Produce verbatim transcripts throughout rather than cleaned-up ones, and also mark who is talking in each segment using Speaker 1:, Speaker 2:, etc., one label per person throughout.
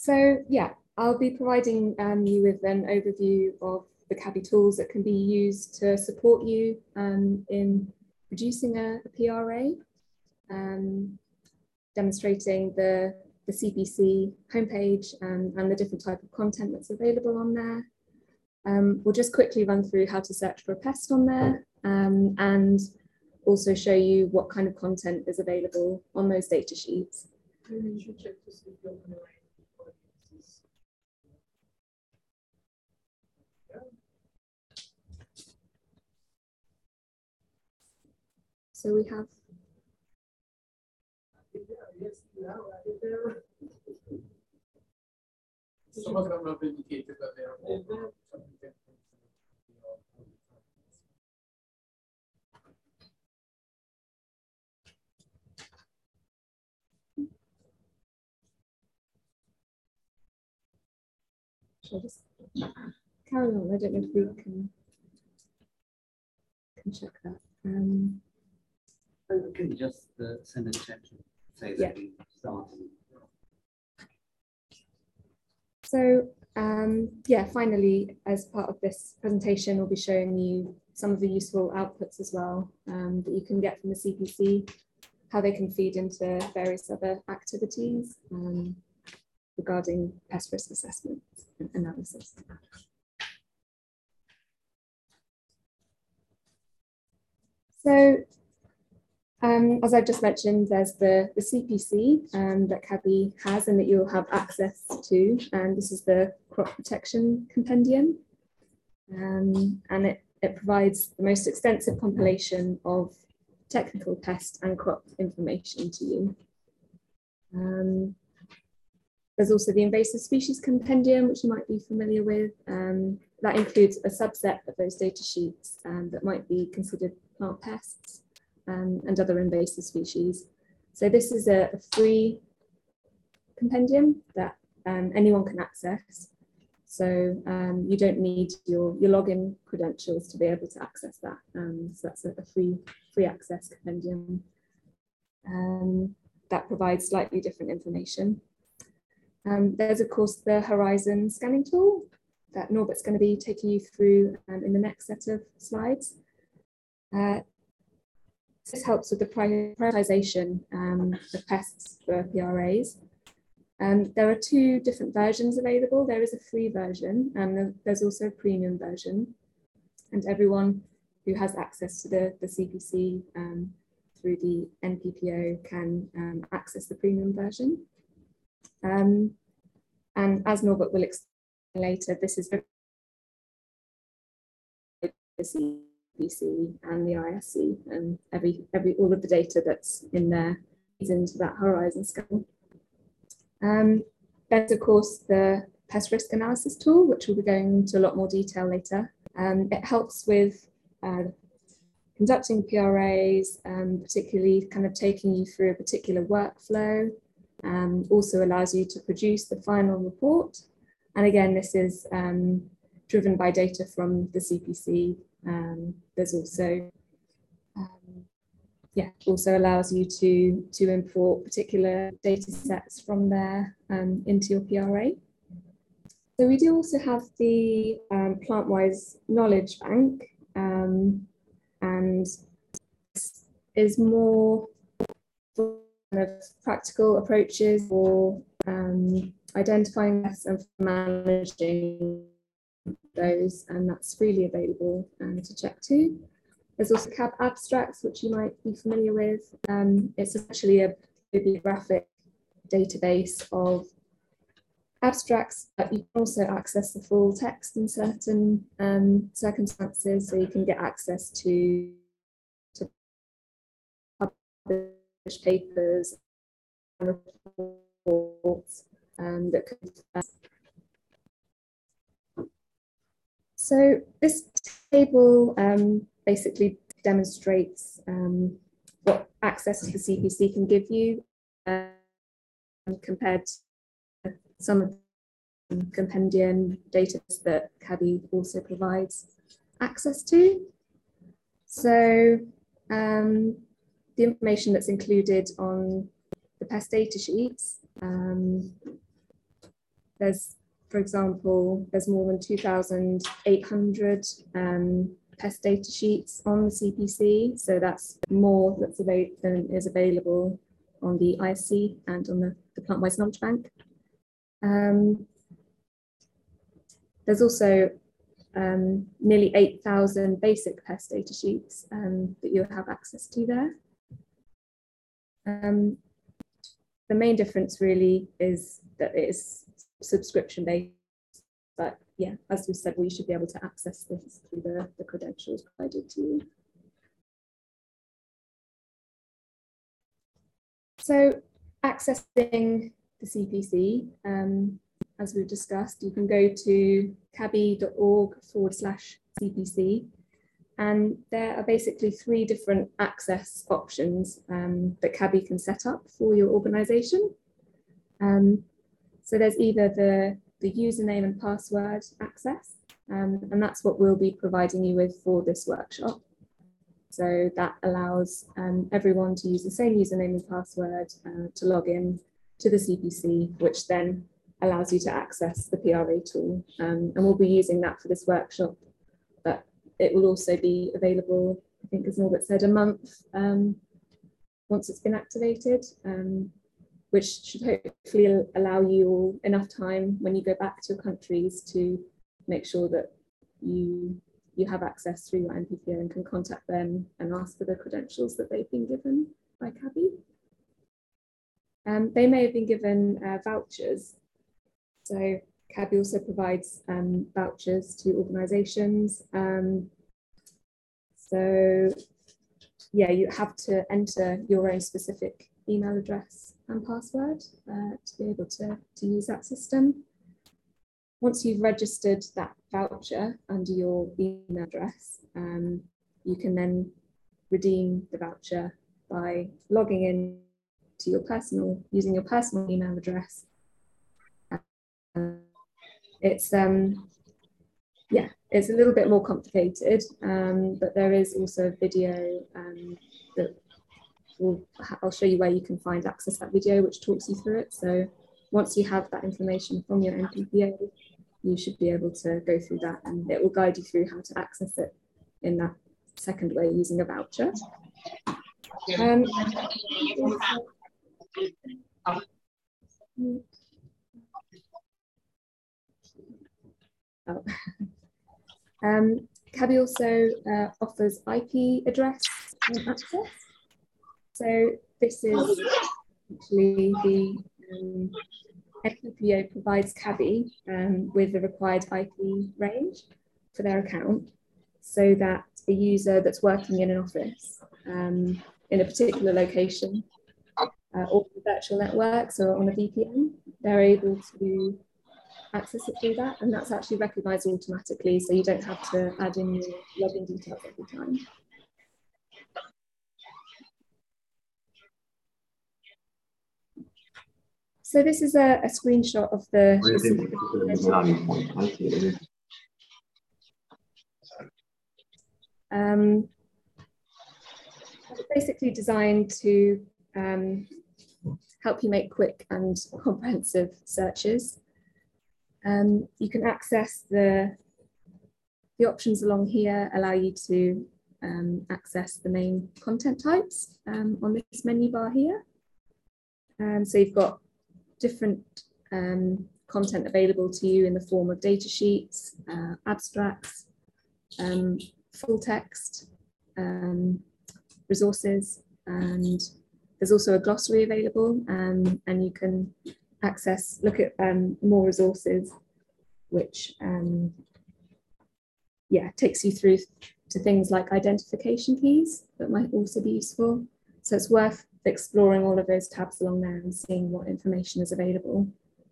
Speaker 1: So yeah, I'll be providing um, you with an overview of the CABI tools that can be used to support you um, in producing a, a P R A, um, demonstrating the, the C P C homepage and, and the different type of content that's available on there. Um, we'll just quickly run through how to search for a pest on there um, and also show you what kind of content is available on those data sheets. So we have.
Speaker 2: Some of them have indicated that they are over.
Speaker 1: Shall I just carry on? I don't know if we can, can check that. Um,
Speaker 3: oh, can you just uh, send a check to say that yeah. we started?
Speaker 1: So um, yeah, finally, as part of this presentation, we'll be showing you some of the useful outputs as well um, that you can get from the C P C, how they can feed into various other activities um, regarding pest risk assessment and analysis. So um, as I've just mentioned, there's the, the C P C um, that CABI has and that you'll have access to, and this is the Crop Protection Compendium. Um, and it, it provides the most extensive compilation of technical pest and crop information to you. Um, there's also the Invasive Species Compendium, which you might be familiar with. Um, that includes a subset of those data sheets um, that might be considered plant pests um, and other invasive species. So this is a, a free compendium that um, anyone can access. So um, you don't need your, your login credentials to be able to access that. Um, so that's a, a free, free access compendium um, that provides slightly different information. Um, there's of course the Horizon scanning tool that Norbert's going to be taking you through um, in the next set of slides. Uh, this helps with the prioritization um, of pests for P R As. Um, there are two different versions available. There is a free version and there's also a premium version. And everyone who has access to the, the C P C um, through the N P P O can um, access the premium version. Um, and as Norbert will explain later, this is the C P C and the I S C, and every, every, all of the data that's in there is into that Horizon scan. Um, there's of course the pest risk analysis tool, which we'll be going into a lot more detail later. Um, it helps with uh, conducting P R As, um, particularly kind of taking you through a particular workflow, um, also allows you to produce the final report. And again, this is um, driven by data from the C P C. Um, there's also um, yeah, also allows you to, to import particular data sets from there um, into your P R A. So we do also have the um, PlantWise Knowledge Bank, um, and this is more for kind of practical approaches for um, identifying pests and managing those, and that's freely available um, to check too. There's also C A B Abstracts, which you might be familiar with. Um, it's essentially a bibliographic database of abstracts, but you can also access the full text in certain um, circumstances, so you can get access to, to published papers and reports um, that could. Uh, so this table um, basically demonstrates um, what access to the C P C can give you um, compared to some of the compendium data that CABI also provides access to. So um, the information that's included on the pest data sheets um, there's, for example, there's more than two thousand eight hundred um, pest data sheets on the C P C. So that's more that's avail than is available on the I S C and on the, the Plant-Wise Knowledge Bank. Um, there's also um, nearly eight thousand basic pest data sheets um, that you'll have access to there. Um, the main difference really is that it is subscription based, but yeah, as we said, we should be able to access this through the, the credentials provided to you. So accessing the C P C, um, as we've discussed, you can go to cabi.org forward slash CPC, and there are basically three different access options um, that Cabi can set up for your organisation. Um, so there's either the, the username and password access, um, and that's what we'll be providing you with for this workshop. So that allows um, everyone to use the same username and password uh, to log in to the C P C, which then allows you to access the P R A tool. Um, and we'll be using that for this workshop, but it will also be available, I think as Norbert said, a month um, once it's been activated, um, which should hopefully allow you all enough time when you go back to your countries to make sure that you you have access through your N P P O and can contact them and ask for the credentials that they've been given by Cabi. Um, they may have been given uh, vouchers. So Cabi also provides um, vouchers to organisations. Um, so yeah, you have to enter your own specific email address and password uh, to be able to, to use that system. Once you've registered that voucher under your email address, um, you can then redeem the voucher by logging in to your personal, using your personal email address. Uh, it's, um, yeah, it's a little bit more complicated, um, but there is also a video um, that will, I'll show you where you can find access to that video, which talks you through it. So once you have that information from your N P P O, you should be able to go through that, and it will guide you through how to access it in that second way using a voucher. Um, oh. um, Cabi also uh, offers I P address access. So this is actually the um, N P P O provides Cabi um, with the required I P range for their account, so that a user that's working in an office um, in a particular location uh, or virtual networks or on a V P N, they're able to access it through that, and that's actually recognised automatically, so you don't have to add in your login details every time. So this is a, a screenshot of the, the um, it's basically designed to um, help you make quick and comprehensive searches. Um, you can access the, the options along here, allow you to um, access the main content types um, on this menu bar here. Um, so you've got different um, content available to you in the form of data sheets, uh, abstracts, um, full text, um, resources, and there's also a glossary available, um, and you can access, look at um, more resources, which um, yeah, takes you through to things like identification keys that might also be useful. So it's worth exploring all of those tabs along there and seeing what information is available.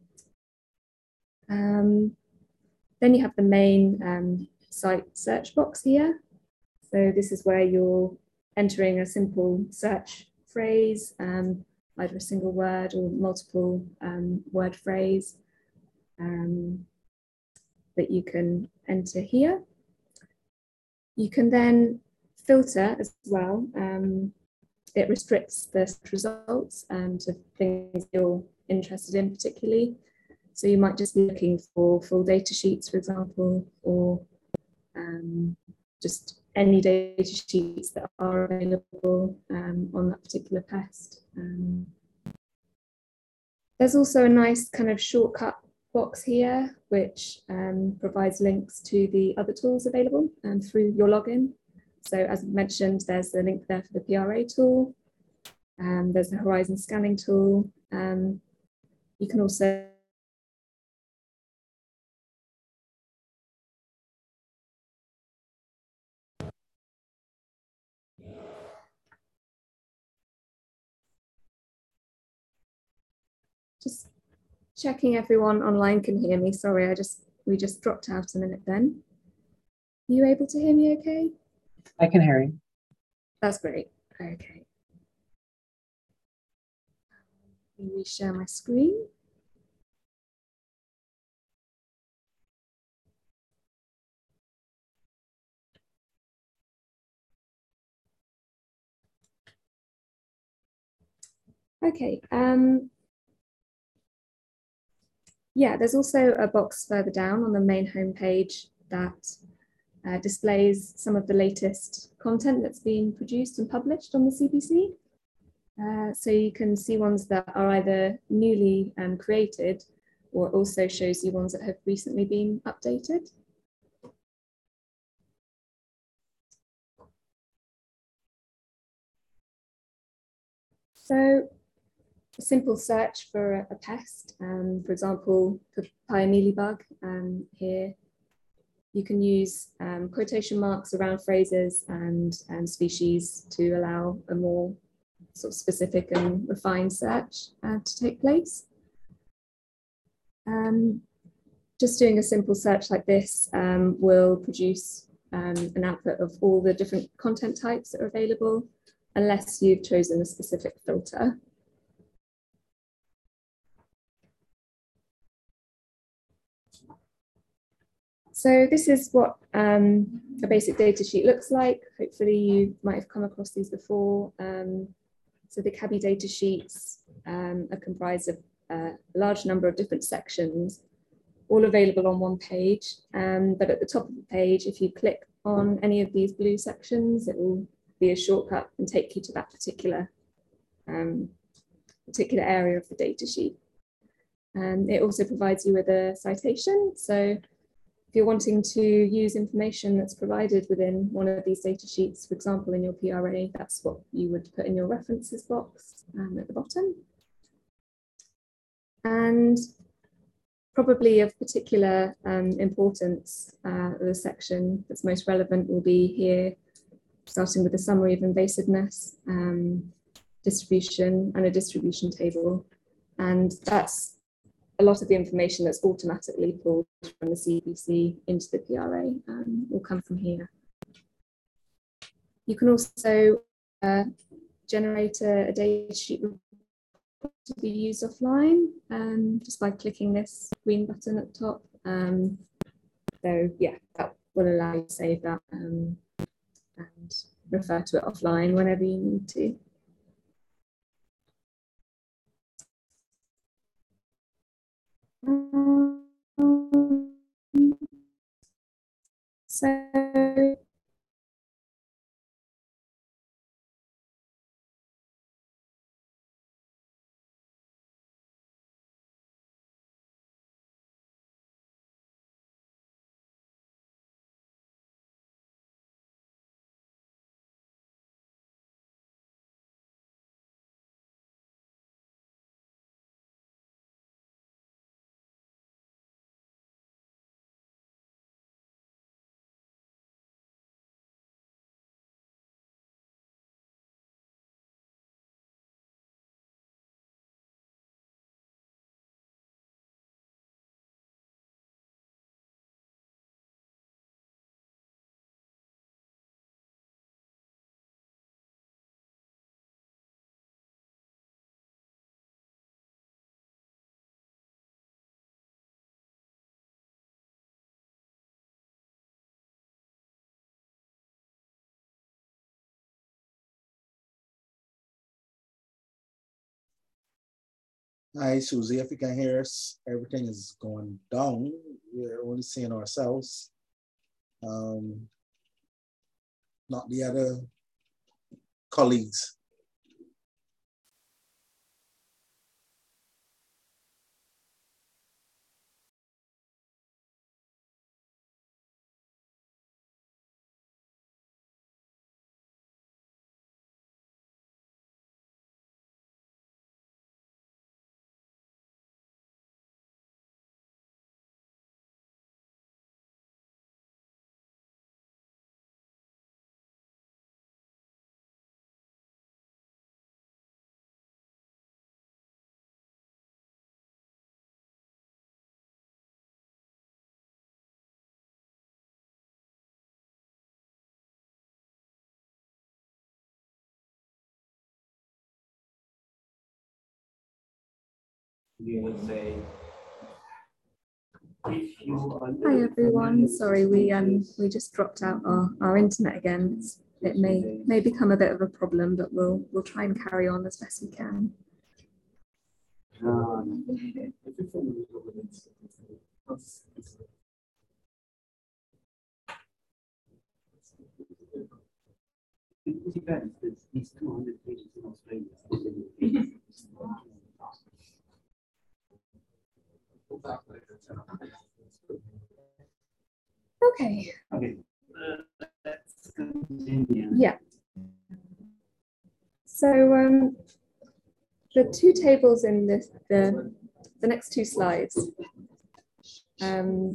Speaker 1: Um, then you have the main um, site search box here. So this is where you're entering a simple search phrase, um, either a single word or multiple um, word phrase um, that you can enter here. You can then filter as well. Um, it restricts the results um, to things you're interested in particularly. So you might just be looking for full data sheets, for example, or um, just any data sheets that are available um, on that particular pest. Um, there's also a nice kind of shortcut box here, which um, provides links to the other tools available um, through your login. So as mentioned, there's a link there for the P R A tool. Um, there's the Horizon scanning tool. Um, you can also just checking everyone online can hear me. Sorry, I just we just dropped out a minute then. Are you able to hear me okay?
Speaker 4: I can hear you.
Speaker 1: That's great. Okay. Let me share my screen. Okay. Um, yeah, there's also a box further down on the main homepage that uh, displays some of the latest content that's been produced and published on the C P C. Uh, so you can see ones that are either newly um, created or also shows you ones that have recently been updated. So a simple search for a, a pest, um, for example, for Papaya mealybug um, here, you can use um, quotation marks around phrases and, and species to allow a more sort of specific and refined search uh, to take place. Um, just doing a simple search like this um, will produce um, an output of all the different content types that are available, unless you've chosen a specific filter. So this is what um, a basic data sheet looks like. Hopefully you might have come across these before. Um, so the C A B I data sheets um, are comprised of a large number of different sections, all available on one page. Um, but at the top of the page, if you click on any of these blue sections, it will be a shortcut and take you to that particular, um, particular area of the data sheet. And it also provides you with a citation. So if you're wanting to use information that's provided within one of these data sheets, for example, in your P R A, that's what you would put in your references box um, at the bottom. And probably of particular um, importance, uh, the section that's most relevant will be here, starting with a summary of invasiveness, um, distribution, and a distribution table. And that's a lot of the information that's automatically pulled from the C P C into the P R A um, will come from here. You can also uh, generate a, a data sheet to be used offline um, just by clicking this green button at the top. Um, so yeah, that will allow you to save that um, and refer to it offline whenever you need to. Um, so
Speaker 4: Hi, Susie, if you can hear us, everything is going down. We're only seeing ourselves, um, not the other colleagues.
Speaker 3: You would say, if you are
Speaker 1: Hi everyone. Sorry, we um we just dropped out our, our internet again. It's, it may may become a bit of a problem, but we'll we'll try and carry on as best we can.
Speaker 3: um, it depends. It's, it's two hundred pages in Australia.
Speaker 1: Okay.
Speaker 3: Okay. Uh, let's continue.
Speaker 1: Yeah. So um, the two tables in this the the next two slides. Um,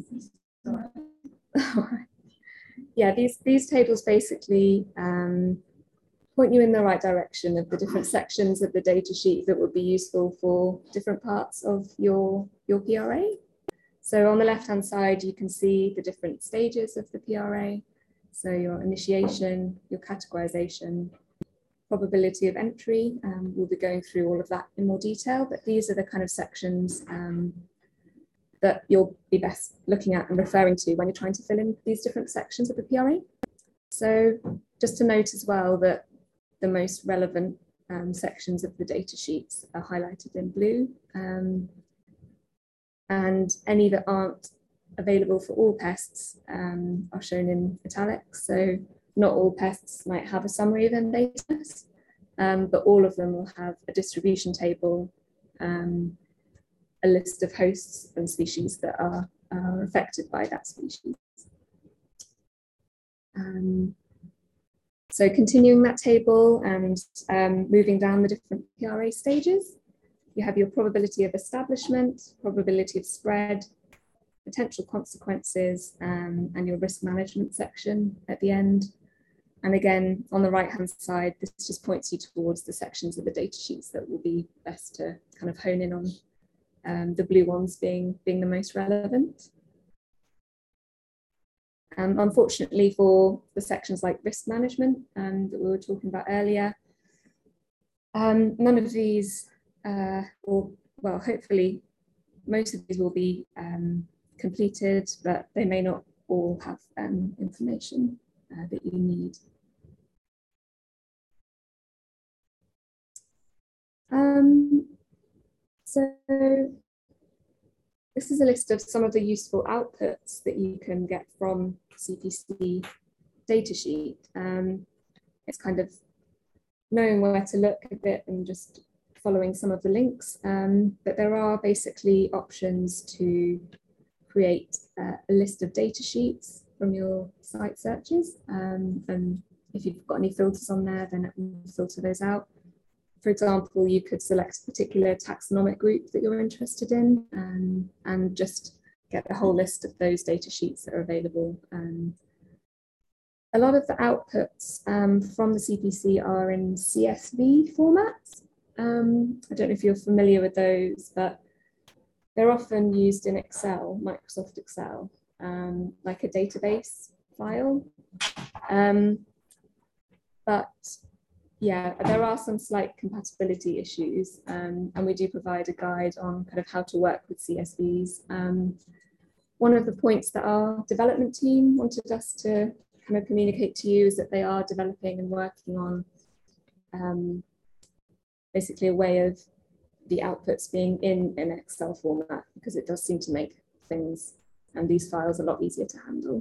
Speaker 1: yeah, these these tables basically um, point you in the right direction of the different sections of the data sheet that would be useful for different parts of your your P R A. So on the left-hand side, you can see the different stages of the P R A. So your initiation, your categorization, probability of entry. Um, we'll be going through all of that in more detail, but these are the kind of sections um, that you'll be best looking at and referring to when you're trying to fill in these different sections of the P R A. So just to note as well that the most relevant um, sections of the data sheets are highlighted in blue. Um, and any that aren't available for all pests um, are shown in italics. So not all pests might have a summary of invasiveness, um, but all of them will have a distribution table, um, a list of hosts and species that are, are affected by that species. Um, so continuing that table and um, moving down the different P R A stages, you have your probability of establishment, probability of spread, potential consequences, um, and your risk management section at the end. And again, on the right-hand side, this just points you towards the sections of the data sheets that will be best to kind of hone in on, um, the blue ones being, being the most relevant. Um, unfortunately for the sections like risk management um, that we were talking about earlier, um, none of these, uh, or well, hopefully most of these will be um, completed, but they may not all have um, information uh, that you need. Um, so this is a list of some of the useful outputs that you can get from C P C datasheet. Um, it's kind of knowing where to look a bit and just following some of the links, um, but there are basically options to create uh, a list of data sheets from your site searches. Um, and if you've got any filters on there, then it will filter those out. For example, you could select a particular taxonomic group that you're interested in um, and just get the whole list of those data sheets that are available. Um, a lot of the outputs um, from the C P C are in C S V formats. Um, I don't know if you're familiar with those, but they're often used in Excel, Microsoft Excel, um, like a database file. Um, but yeah, there are some slight compatibility issues, um, and we do provide a guide on kind of how to work with C S Vs. Um, one of the points that our development team wanted us to kind of communicate to you is that they are developing and working on um, basically a way of the outputs being in an Excel format, because it does seem to make things and these files a lot easier to handle.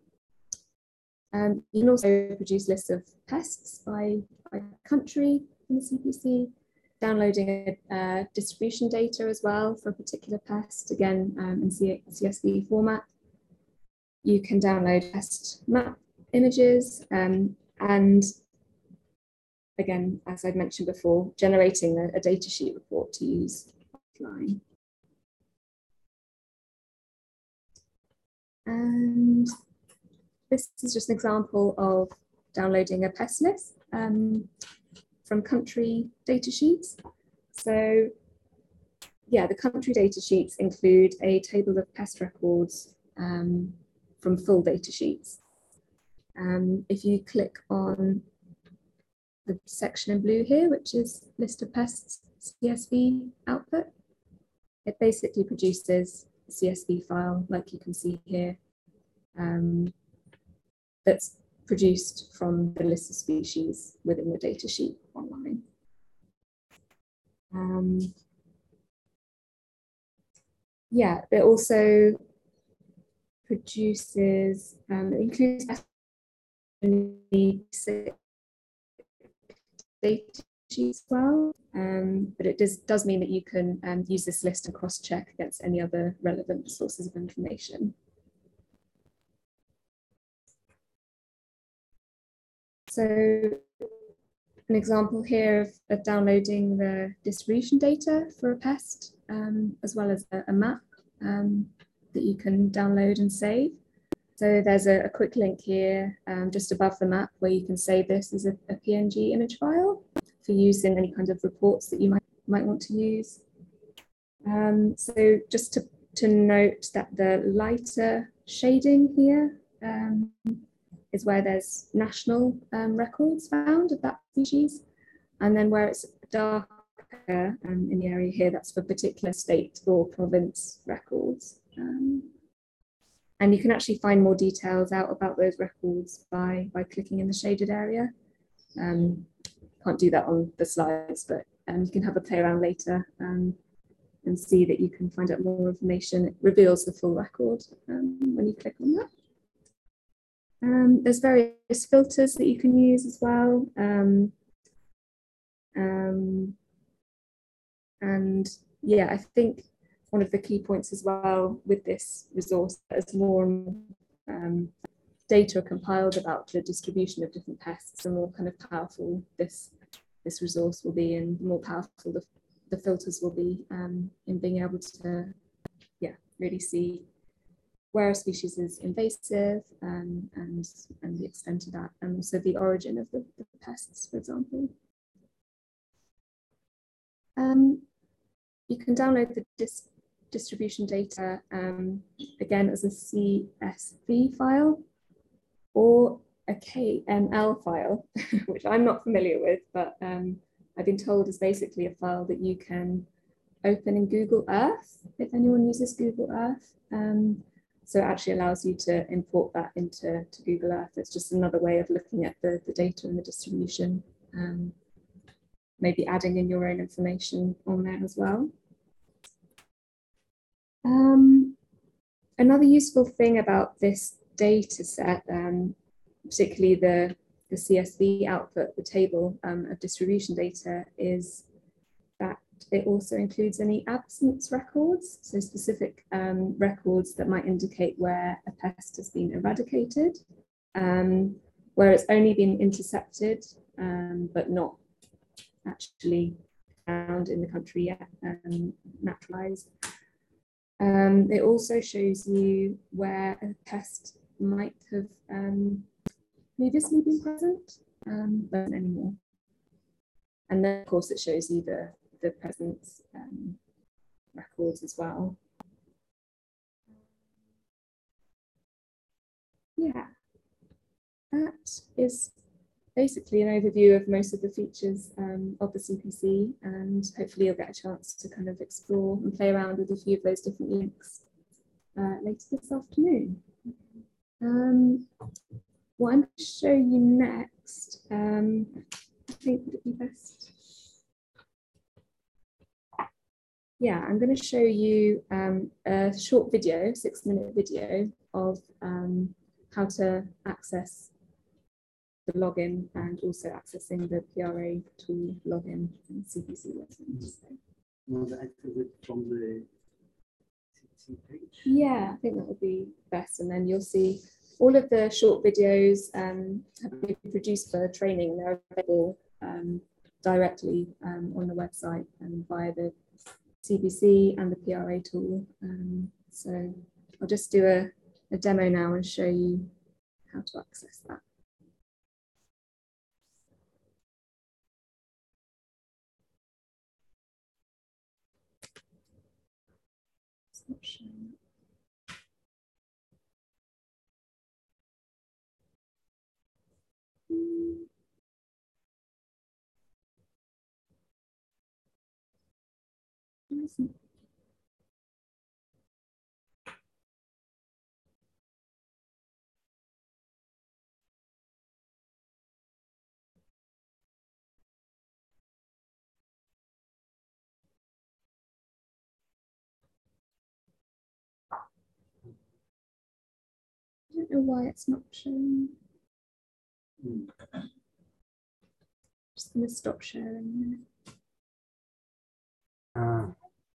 Speaker 1: Um, you can also produce lists of pests by, by country in the C P C, downloading a, uh, distribution data as well for a particular pest, again um, in C S V format. You can download pest map images um, and again, as I'd mentioned before, generating a, a datasheet report to use offline. And this is just an example of downloading a pest list um, from country data sheets. So yeah, the country data sheets include a table of pest records um, from full data sheets. Um, if you click on the section in blue here, which is list of pests C S V output, it basically produces a C S V file like you can see here um, that's produced from the list of species within the datasheet online. Um, yeah, it also produces, um, it includes data sheets as well, um, but it does, does mean that you can um, use this list and cross-check against any other relevant sources of information. So an example here of, of downloading the distribution data for a pest, um, as well as a, a map um, that you can download and save. So there's a, a quick link here um, just above the map where you can save this as a, a P N G image file for use in any kind of reports that you might, might want to use. Um, so just to, to note that the lighter shading here um, is where there's national um, records found of that species. And then where it's darker um, in the area here, that's for particular state or province records. Um, and you can actually find more details out about those records by, by clicking in the shaded area. Um, can't do that on the slides, but um, you can have a play around later um, and see that you can find out more information. It reveals the full record um, when you click on that. Um, there's various filters that you can use as well. Um, um, and yeah, I think one of the key points as well with this resource, as more um, data are compiled about the distribution of different pests, the more kind of powerful this, this resource will be, and the more powerful the, the filters will be um, in being able to yeah, really see where a species is invasive um, and, and the extent of that, and also the origin of the, the pests, for example. Um, you can download the dis distribution data, um, again, as a C S V file or a K M L file, which I'm not familiar with, but um, I've been told is basically a file that you can open in Google Earth, if anyone uses Google Earth. Um, So it actually allows you to import that into to Google Earth. It's just another way of looking at the, the data and the distribution, um, maybe adding in your own information on there as well. Um, another useful thing about this data set, um, particularly the, the C S V output, the table um, of distribution data, is that it also includes any absence records, so specific um, records that might indicate where a pest has been eradicated, um, where it's only been intercepted, um, but not actually found in the country yet, um, naturalized. Um, it also shows you where a pest might have um, previously been present, um, but not anymore. And then, of course, it shows you the the presence um, records as well. Yeah, that is basically an overview of most of the features um, of the C P C, and hopefully you'll get a chance to kind of explore and play around with a few of those different links uh, later this afternoon. Um, what I'm going to show you next, um, I think would it be best Yeah, I'm going to show you um, a short video, six minute video of um, how to access the login and also accessing the P R A tool login and C P C lessons. So.
Speaker 3: Was it activate from the C P C page?
Speaker 1: Yeah, I think that would be best. And then you'll see all of the short videos um, have been produced for training. They're available um, directly um, on the website and via the C P C and the P R A tool. Um, so I'll just do a, a demo now and show you how to access that. It's not showing. Hmm. I don't know why it's not showing.
Speaker 3: Mm.
Speaker 1: Just going to stop sharing a minute.
Speaker 3: Ah.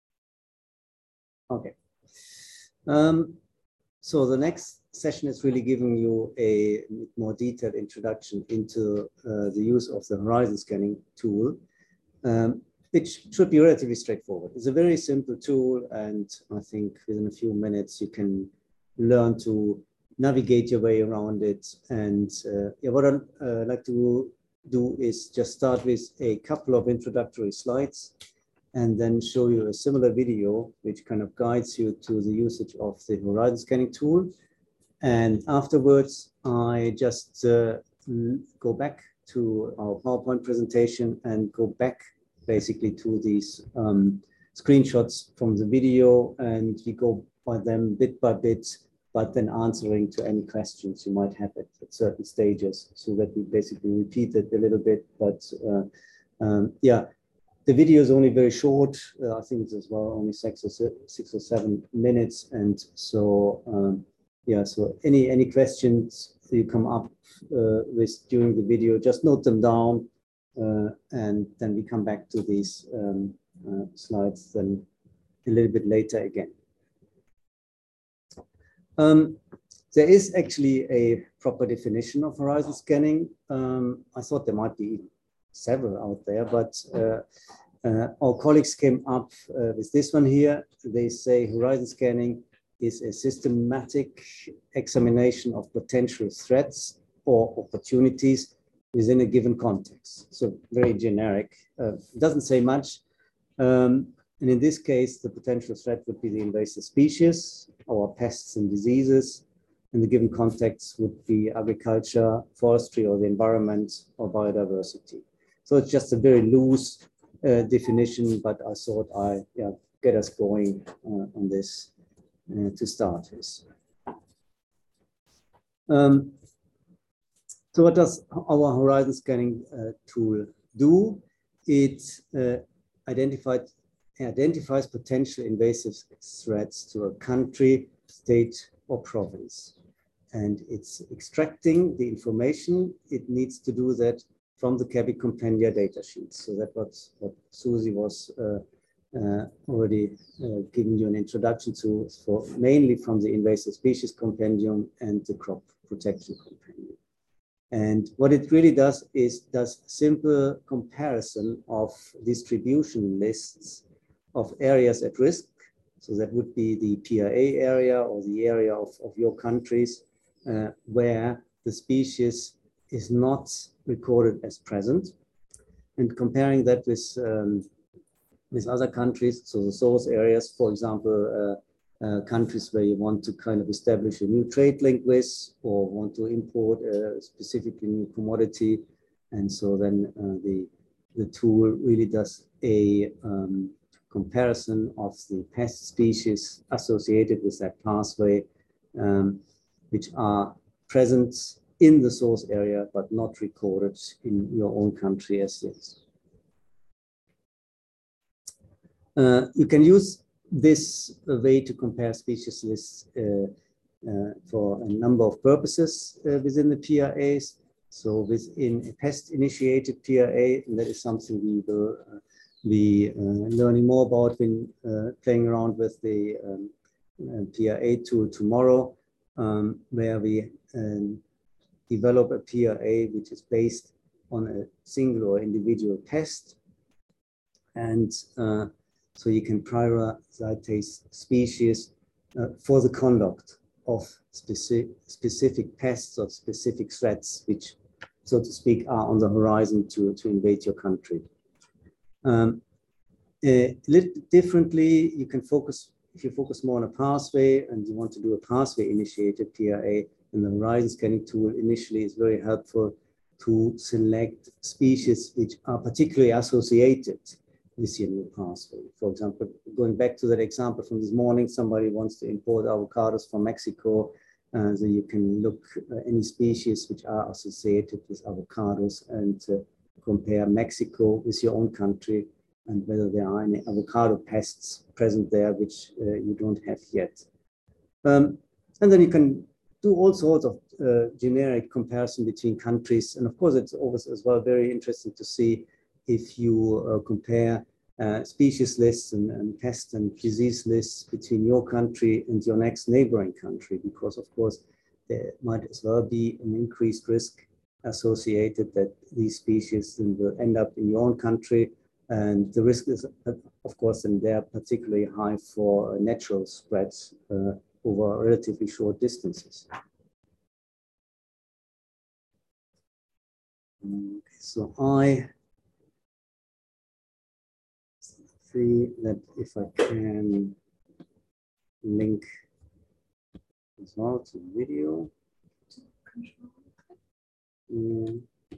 Speaker 3: Okay. Um, so the next session is really giving you a more detailed introduction into uh, the use of the horizon scanning tool, um, which should be relatively straightforward. It's a very simple tool, and I think within a few minutes you can learn to navigate your way around it. And uh, yeah, what I'd uh, like to do is just start with a couple of introductory slides and then show you a similar video which kind of guides you to the usage of the horizon scanning tool. And afterwards, I just uh, go back to our PowerPoint presentation and go back basically to these um, screenshots from the video, and we go by them bit by bit, but then answering to any questions you might have at, at certain stages, so that we basically repeat it a little bit. But uh, um, yeah, the video is only very short. Uh, I think it's as well only six or, six or seven minutes. And so, um, yeah, so any, any questions you come up uh, with during the video, just note them down. Uh, and then we come back to these um, uh, slides then a little bit later again. Um, there is actually a proper definition of horizon scanning. Um, I thought there might be several out there, but uh, uh, our colleagues came up uh, with this one here. They say horizon scanning is a systematic examination of potential threats or opportunities within a given context. So very generic, uh, doesn't say much. Um, and in this case, the potential threat would be the invasive species or pests and diseases. In the given context would be agriculture, forestry, or the environment, or biodiversity. So it's just a very loose uh, definition, but I thought I yeah, get us going uh, on this uh, to start with. Um, so what does our horizon scanning uh, tool do? It uh, identified, identifies potential invasive threats to a country, state, or province. And it's extracting the information. It needs to do that from the CABI Compendia datasheets. So that's what, what Susie was uh, uh, already uh, giving you an introduction to, for mainly from the invasive species compendium and the crop protection compendium. And what it really does is does simple comparison of distribution lists of areas at risk. So that would be the P R A area or the area of, of your countries uh, where the species is not recorded as present, and comparing that with, um, with other countries. So the source areas, for example, uh, uh, countries where you want to kind of establish a new trade link with or want to import a specifically new commodity. And so then uh, the, the tool really does a um, comparison of the pest species associated with that pathway, um, which are present in the source area, but not recorded in your own country as yet. Uh, you can use this way to compare species lists uh, uh, for a number of purposes uh, within the P R As. So within a pest-initiated P R A, and that is something we will uh, be uh, learning more about when uh, playing around with the um, uh, P R A tool tomorrow, um, where we um, develop a P R A which is based on a single or individual pest. And uh, so you can prioritize species uh, for the conduct of specific, specific pests or specific threats, which, so to speak, are on the horizon to, to invade your country. Um, a little differently, you can focus, if you focus more on a pathway and you want to do a pathway initiated P R A, and the horizon scanning tool initially is very helpful to select species which are particularly associated with your new pathway. For example, going back to that example from this morning, somebody wants to import avocados from Mexico, uh, so you can look at any species which are associated with avocados and uh, compare Mexico with your own country and whether there are any avocado pests present there which uh, you don't have yet. Um, and then you can do all sorts of uh, generic comparison between countries. And of course, it's always as well very interesting to see if you uh, compare uh, species lists and, and pest and disease lists between your country and your next neighboring country, because of course, there might as well be an increased risk associated that these species will end up in your own country. And the risk is, of course, and they're particularly high for natural spreads uh, over relatively short distances. Okay, so I see that if I can link as well to the video. Yeah.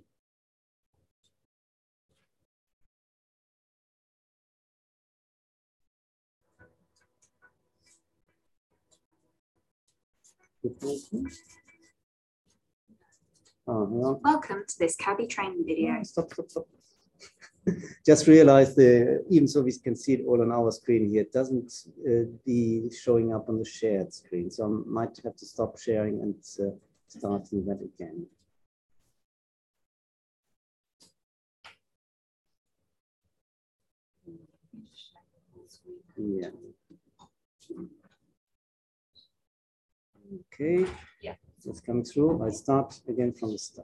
Speaker 3: Oh,
Speaker 5: Welcome to this cabby training video.
Speaker 3: Stop, stop, stop. Just realized the, even so we can see it all on our screen here, it doesn't uh, be showing up on the shared screen. So I might have to stop sharing and uh, starting that again. Yeah. Okay.
Speaker 5: Yeah.
Speaker 3: It's coming through. I start again from the start.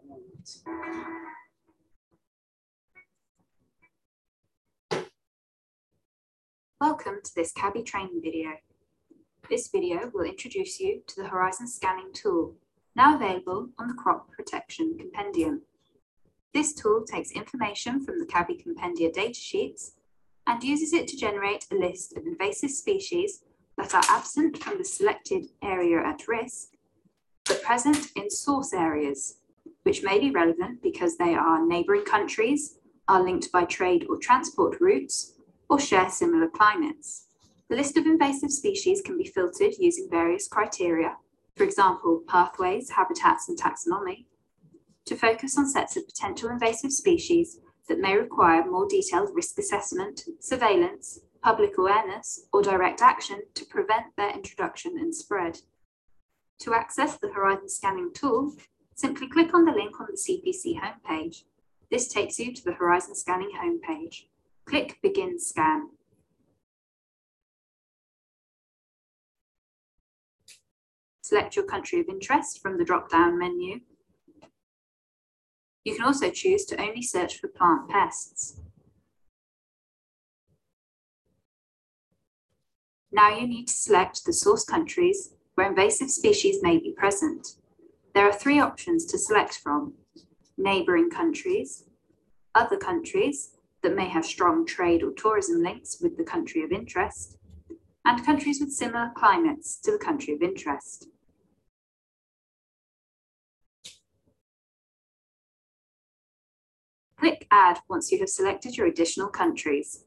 Speaker 5: Welcome to this cabby training video. This video will introduce you to the horizon scanning tool, now available on the Crop Protection Compendium. This tool takes information from the cabby compendia datasheets and uses it to generate a list of invasive species that are absent from the selected area at risk, but present in source areas, which may be relevant because they are neighbouring countries, are linked by trade or transport routes, or share similar climates. The list of invasive species can be filtered using various criteria, for example, pathways, habitats, and taxonomy, to focus on sets of potential invasive species that may require more detailed risk assessment, surveillance, public awareness, or direct action to prevent their introduction and spread. To access the Horizon Scanning tool, simply click on the link on the C P C homepage. This takes you to the Horizon Scanning homepage. Click Begin Scan. Select your country of interest from the drop-down menu. You can also choose to only search for plant pests. Now you need to select the source countries where invasive species may be present. There are three options to select from: neighbouring countries, other countries that may have strong trade or tourism links with the country of interest, and countries with similar climates to the country of interest. Click Add once you have selected your additional countries.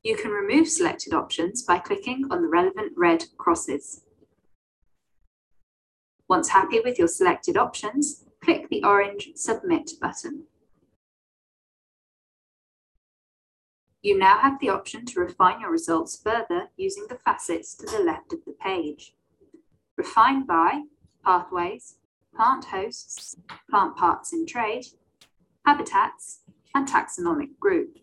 Speaker 5: You can remove selected options by clicking on the relevant red crosses. Once happy with your selected options, click the orange Submit button. You now have the option to refine your results further using the facets to the left of the page. Refine by pathways, plant hosts, plant parts in trade, habitats, and taxonomic group.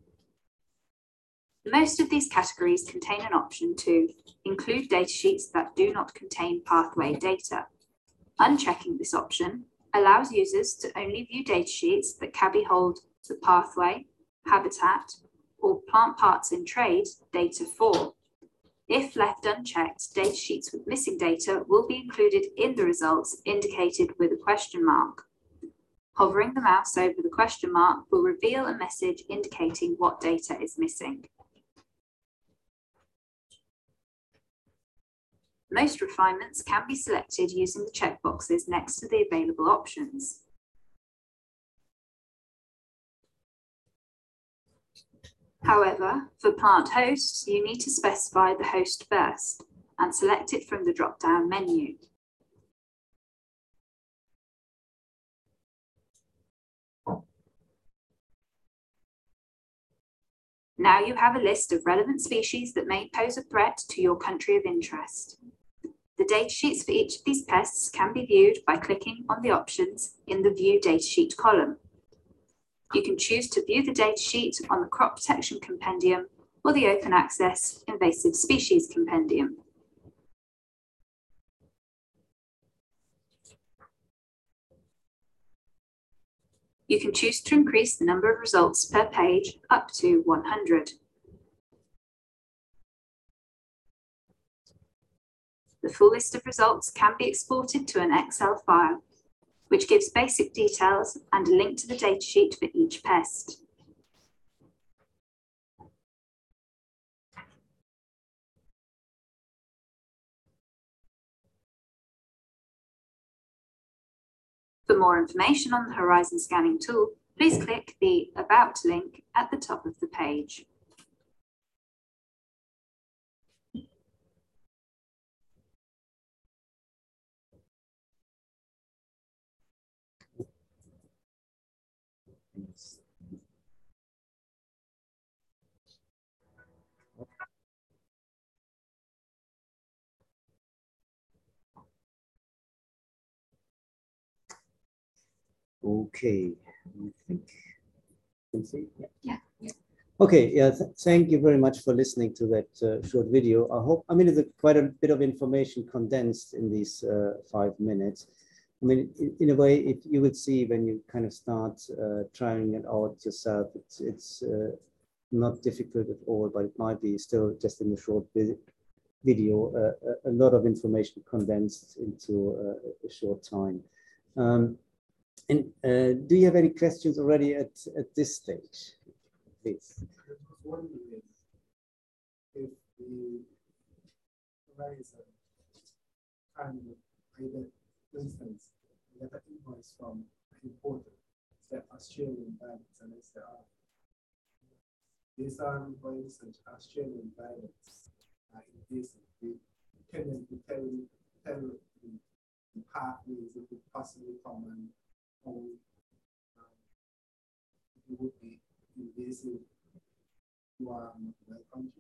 Speaker 5: Most of these categories contain an option to include datasheets that do not contain pathway data. Unchecking this option allows users to only view datasheets that C A B I hold the pathway, habitat, or plant parts in trade data for. If left unchecked, datasheets with missing data will be included in the results indicated with a question mark. Hovering the mouse over the question mark will reveal a message indicating what data is missing. Most refinements can be selected using the checkboxes next to the available options. However, for plant hosts, you need to specify the host first and select it from the drop-down menu. Now you have a list of relevant species that may pose a threat to your country of interest. The datasheets for each of these pests can be viewed by clicking on the options in the View Datasheet column. You can choose to view the datasheet on the Crop Protection Compendium or the Open Access Invasive Species Compendium. You can choose to increase the number of results per page up to one hundred. The full list of results can be exported to an Excel file, which gives basic details and a link to the datasheet for each pest. For more information on the Horizon Scanning tool, please click the About link at the top of the page.
Speaker 3: Okay, I think you can see. Yeah.
Speaker 1: Yeah. yeah.
Speaker 3: Okay, yeah, th thank you very much for listening to that uh, short video. I hope, I mean, it's a, quite a bit of information condensed in these uh, five minutes. I mean, in, in a way, if you would see when you kind of start uh, trying it out yourself, it's, it's uh, not difficult at all, but it might be still just in a short video, uh, a, a lot of information condensed into uh, a short time. Um, and uh, do you have any questions already at, at this stage? Please.
Speaker 2: I was wondering if the Horizon kind of, either, for instance, you get an invoice from an importer, say Australian violence, and they say, oh, these are, for instance, Australian violence uh, in this, the tenant to tell, tell the, the pathways that could possibly come and how um, it would be invasive to um, my country.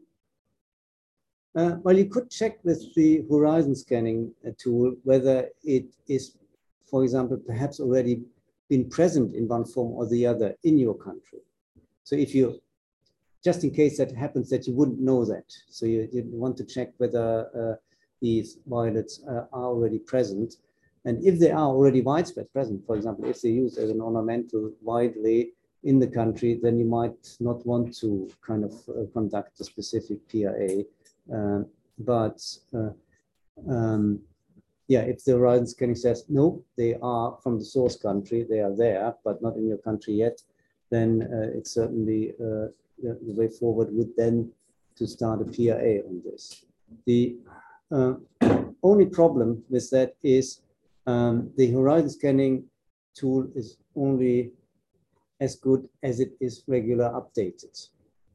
Speaker 3: Uh, well, you could check with the Horizon Scanning uh, tool whether it is, for example, perhaps already been present in one form or the other in your country. So if you, just in case that happens that you wouldn't know that, so you, you want to check whether uh, these violets uh, are already present. And if they are already widespread present, for example, if they're used as an ornamental widely in the country, then you might not want to kind of uh, conduct a specific P R A. Uh, but uh, um, yeah, if the Horizon Scanning says, no, they are from the source country, they are there, but not in your country yet, then uh, it's certainly uh, the, the way forward would then to start a P R A on this. The uh, only problem with that is um, the Horizon Scanning tool is only as good as it is regular updated.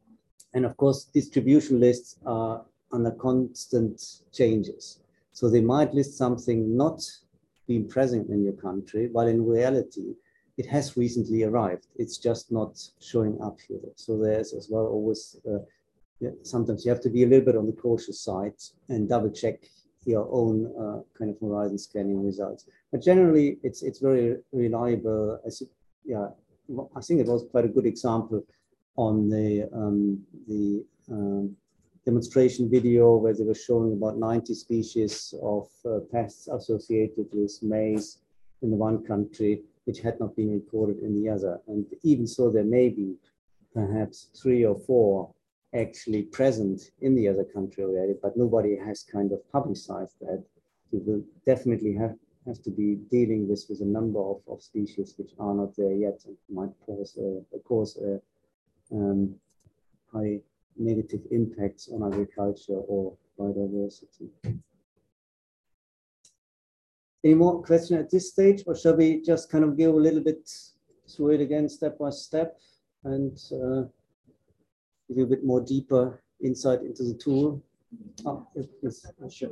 Speaker 3: And of course, distribution lists are under constant changes. So they might list something not being present in your country, but in reality, it has recently arrived. It's just not showing up here. So there's as well always, uh, yeah, sometimes you have to be a little bit on the cautious side and double check your own uh, kind of horizon scanning results. But generally, it's it's very reliable. As it, yeah, I think it was quite a good example on the um, the um, demonstration video where they were showing about ninety species of uh, pests associated with maize in the one country, which had not been recorded in the other. And even so, there may be perhaps three or four actually present in the other country already, but nobody has kind of publicized that. You will definitely have, have to be dealing with, with a number of, of species which are not there yet and might cause, a, cause a, um, high negative impacts on agriculture or biodiversity. Any more questions at this stage, or shall we just kind of go a little bit through it again step by step and uh, give you a bit more deeper insight into the tool? Oh, yes, sure.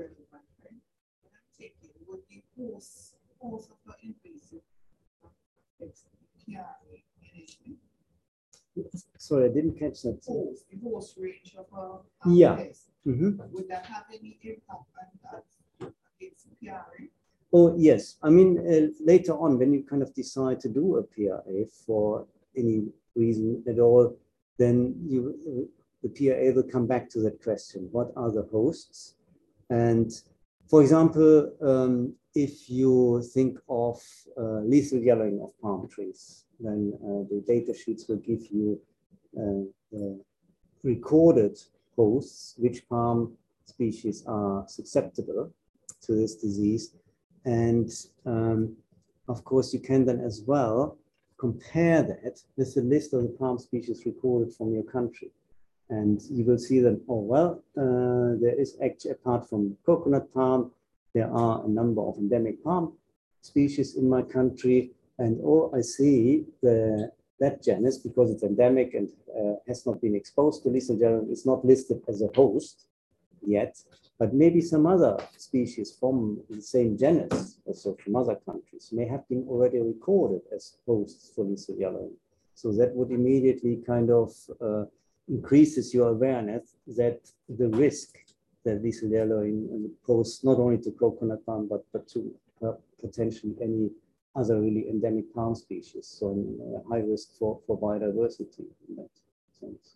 Speaker 3: Sorry, I didn't catch that.
Speaker 6: Oh, divorce range of uh,
Speaker 3: yeah.
Speaker 6: Mm-hmm. Would that have any impact on that against P R A?
Speaker 3: Oh, yes. I mean, uh, later on, when you kind of decide to do a P R A for any reason at all, then you, uh, the P R A will come back to that question. What are the hosts? And for example, um, if you think of uh, lethal yellowing of palm trees, then uh, the data sheets will give you uh, the recorded hosts, which palm species are susceptible to this disease. And um, of course, you can then as well compare that with the list of the palm species recorded from your country. And you will see that, oh, well, uh, there is actually, apart from coconut palm, there are a number of endemic palm species in my country. And oh, I see the, that genus, because it's endemic and uh, has not been exposed to lethal yellowing, is not listed as a host yet, but maybe some other species from the same genus, also from other countries, may have been already recorded as hosts for lethal yellowing. So that would immediately kind of uh, increases your awareness that the risk that lethal yellowing poses not only to coconut palm, but, but to uh, potentially any other really endemic palm species. So uh, high risk for, for biodiversity in that sense.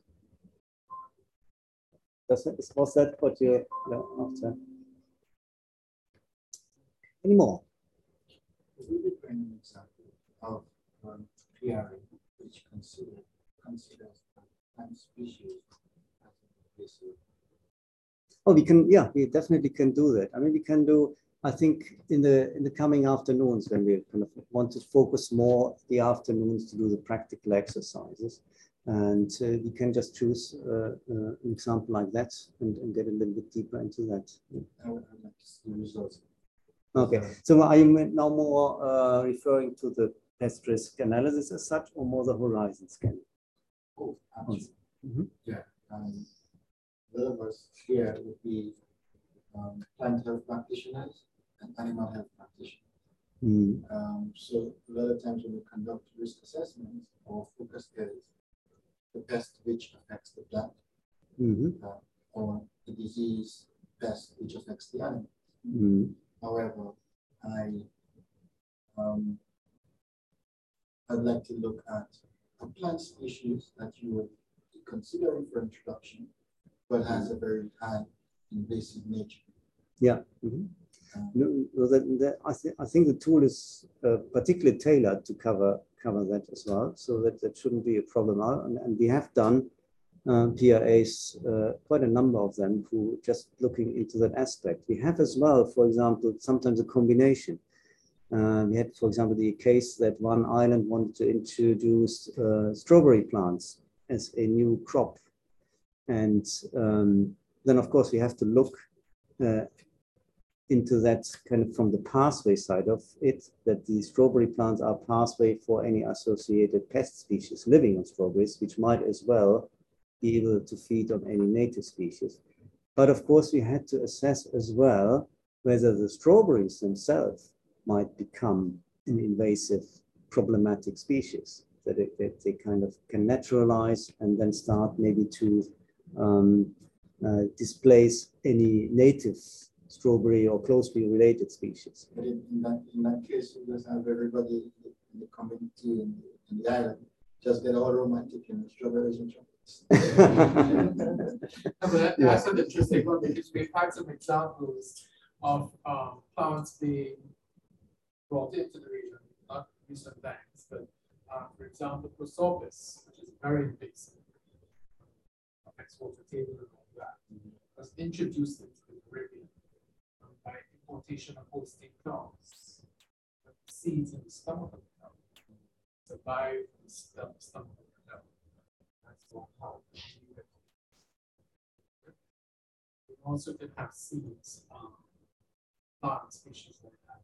Speaker 3: Does that, was that what you're uh, after? Any more?
Speaker 2: Will you bring an example of um, P R A which consider, considers plant species as invasive?
Speaker 3: Oh, we can, yeah, we definitely can do that. I mean, we can do, I think in the in the coming afternoons when we kind of want to focus more the afternoons to do the practical exercises. And uh, you can just choose uh, uh, an example like that and, and get a little bit deeper into that.
Speaker 2: I would like to see the results.
Speaker 3: Okay, so are you now more uh, referring to the pest risk analysis as such, or more the horizon scanning?
Speaker 2: Oh, actually,
Speaker 3: mm-hmm.
Speaker 2: yeah. Um, the of us here would be um, plant health practitioners and animal health practitioners.
Speaker 3: Mm.
Speaker 2: Um, so a lot of times when we conduct risk assessments or focus areas, the pest which affects the plant,
Speaker 3: mm-hmm.
Speaker 2: uh, or the disease pest which affects the animal.
Speaker 3: Mm.
Speaker 2: However, I um, I'd like to look at a plant species that you would be considering for introduction, but has a very high invasive nature.
Speaker 3: Yeah. Mm-hmm. um, no, that, that, I, th I think the tool is uh, particularly tailored to cover cover that as well, so that that shouldn't be a problem. And, and we have done uh, P R As, uh, quite a number of them, who just looking into that aspect. We have as well, for example, sometimes a combination. Uh, we had, for example, the case that one island wanted to introduce uh, strawberry plants as a new crop. And um, then, of course, we have to look uh, into that kind of from the pathway side of it, that the strawberry plants are pathway for any associated pest species living on strawberries, which might as well be able to feed on any native species. But of course, we had to assess as well whether the strawberries themselves might become an invasive problematic species, that, it, that they kind of can naturalize and then start maybe to um, uh, displace any native strawberry or closely related species.
Speaker 2: But in, in, that, in that case, you just have everybody in the community in the, in the island just get all romantic and strawberries and chocolates.
Speaker 7: But that,
Speaker 3: Yeah.
Speaker 7: that's an interesting one because we've had some examples of um, plants being brought into the region, not recent times, but uh, for example, Prosopis, which is very invasive, affects water table and all that, was introduced into the Caribbean um, by importation of Holstein cows, with seeds in the stomach of the cow, survive the stomach of the cow. That's what how we do it. We also did have seeds, um, plant species like that,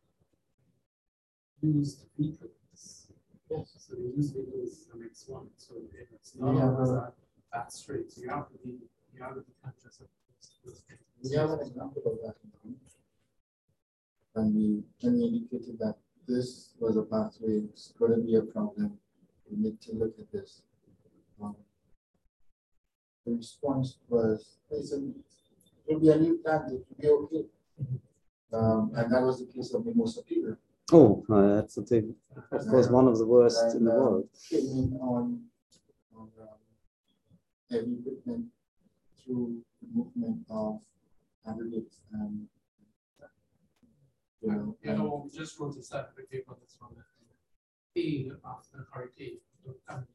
Speaker 7: used vehicles. Yes. So they use vehicles as the next one. So it's not
Speaker 2: Yeah.
Speaker 7: always that, that straight. So you have to be, you have to be conscious of those things.
Speaker 2: We have an example of that in the country. And we, when we indicated that this was a pathway, it's going to be a problem, we need to look at this. Um, the response was, listen, it will be a new plant, it will be okay. Um, and that was the case of Mimosa Peter.
Speaker 3: Oh, uh, that's a thing. Of course, one of the worst
Speaker 2: and,
Speaker 3: in the
Speaker 2: um,
Speaker 3: world.
Speaker 2: Came in on, on um, heavy equipment through the movement of aggregates and you know,
Speaker 7: You know, we just wrote a separate paper on this one. Being after hurricane, don't come.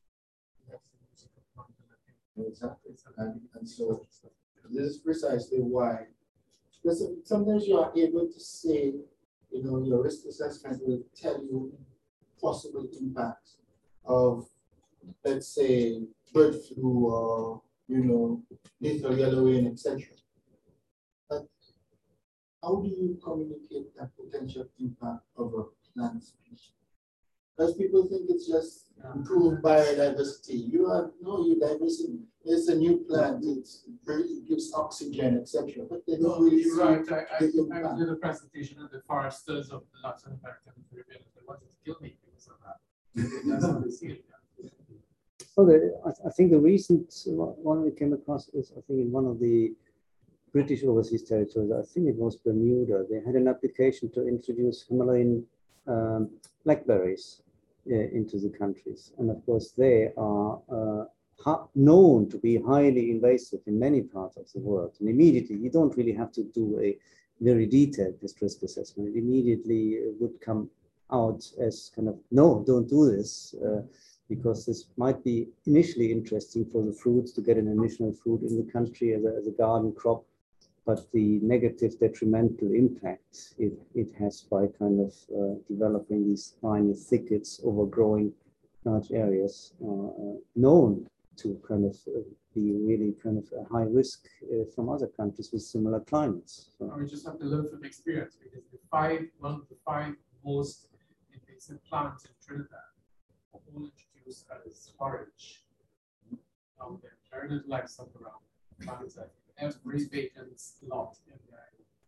Speaker 2: exactly. And, and so this is precisely why, because sometimes you are able to say, you know, your risk assessment will tell you possible impacts of, let's say, bird flu or, you know, lethal yellowing, et cetera. But how do you communicate that potential impact of a plant species? Because people think it's just improved biodiversity. You have no, you diversity. It's a new plant. It's, it gives oxygen, et cetera. But they don't
Speaker 7: No,
Speaker 2: really
Speaker 7: you're
Speaker 2: see
Speaker 7: right. I, I,
Speaker 2: the
Speaker 7: I
Speaker 2: impact.
Speaker 7: did a presentation of the foresters of the Latin American and Caribbean. They wanted to kill me because of that. That's how they see it.
Speaker 3: Oh, the, I, I think the recent one we came across is, I think, in one of the British overseas territories, I think it was Bermuda. They had an application to introduce Himalayan um, blackberries uh, into the countries. And of course, they are uh, known to be highly invasive in many parts of the world. And immediately, you don't really have to do a very detailed risk assessment. It immediately would come out as kind of, no, don't do this. Uh, because this might be initially interesting for the fruits to get an initial fruit in the country as a, as a garden crop, but the negative detrimental impact it, it has by kind of uh, developing these tiny thickets overgrowing large areas are uh, known to kind of uh, be really kind of a high risk uh, from other countries with similar climates. So.
Speaker 7: We just have to learn from experience because the five, one of the five most invasive plants in Trinidad are all introduced as forage. Um, there are very little livestock around. Plants that every vacant lot in there.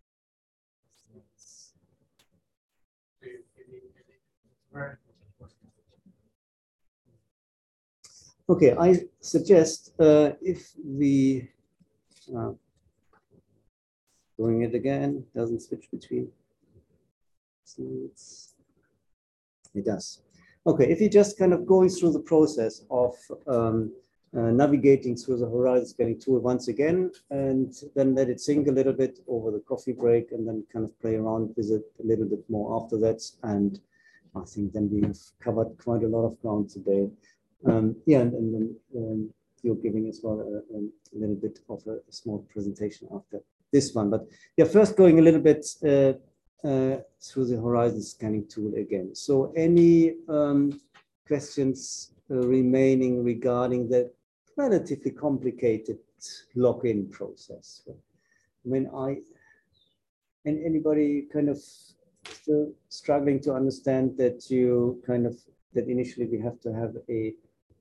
Speaker 7: It's very, very, very
Speaker 3: Okay, I suggest uh, if we uh, doing it again, doesn't switch between slides. It does. Okay, if you just kind of going through the process of um, uh, navigating through the horizon scanning tool once again, and then let it sink a little bit over the coffee break, and then kind of play around with it a little bit more after that. And I think then we have covered quite a lot of ground today. Um, yeah, and, and then um, you're giving as well a, a little bit of a, a small presentation after this one. But yeah, first going a little bit uh, uh, through the horizon scanning tool again. So any um, questions uh, remaining regarding the relatively complicated login process? I mean, I, and anybody kind of still struggling to understand that you kind of, that initially we have to have a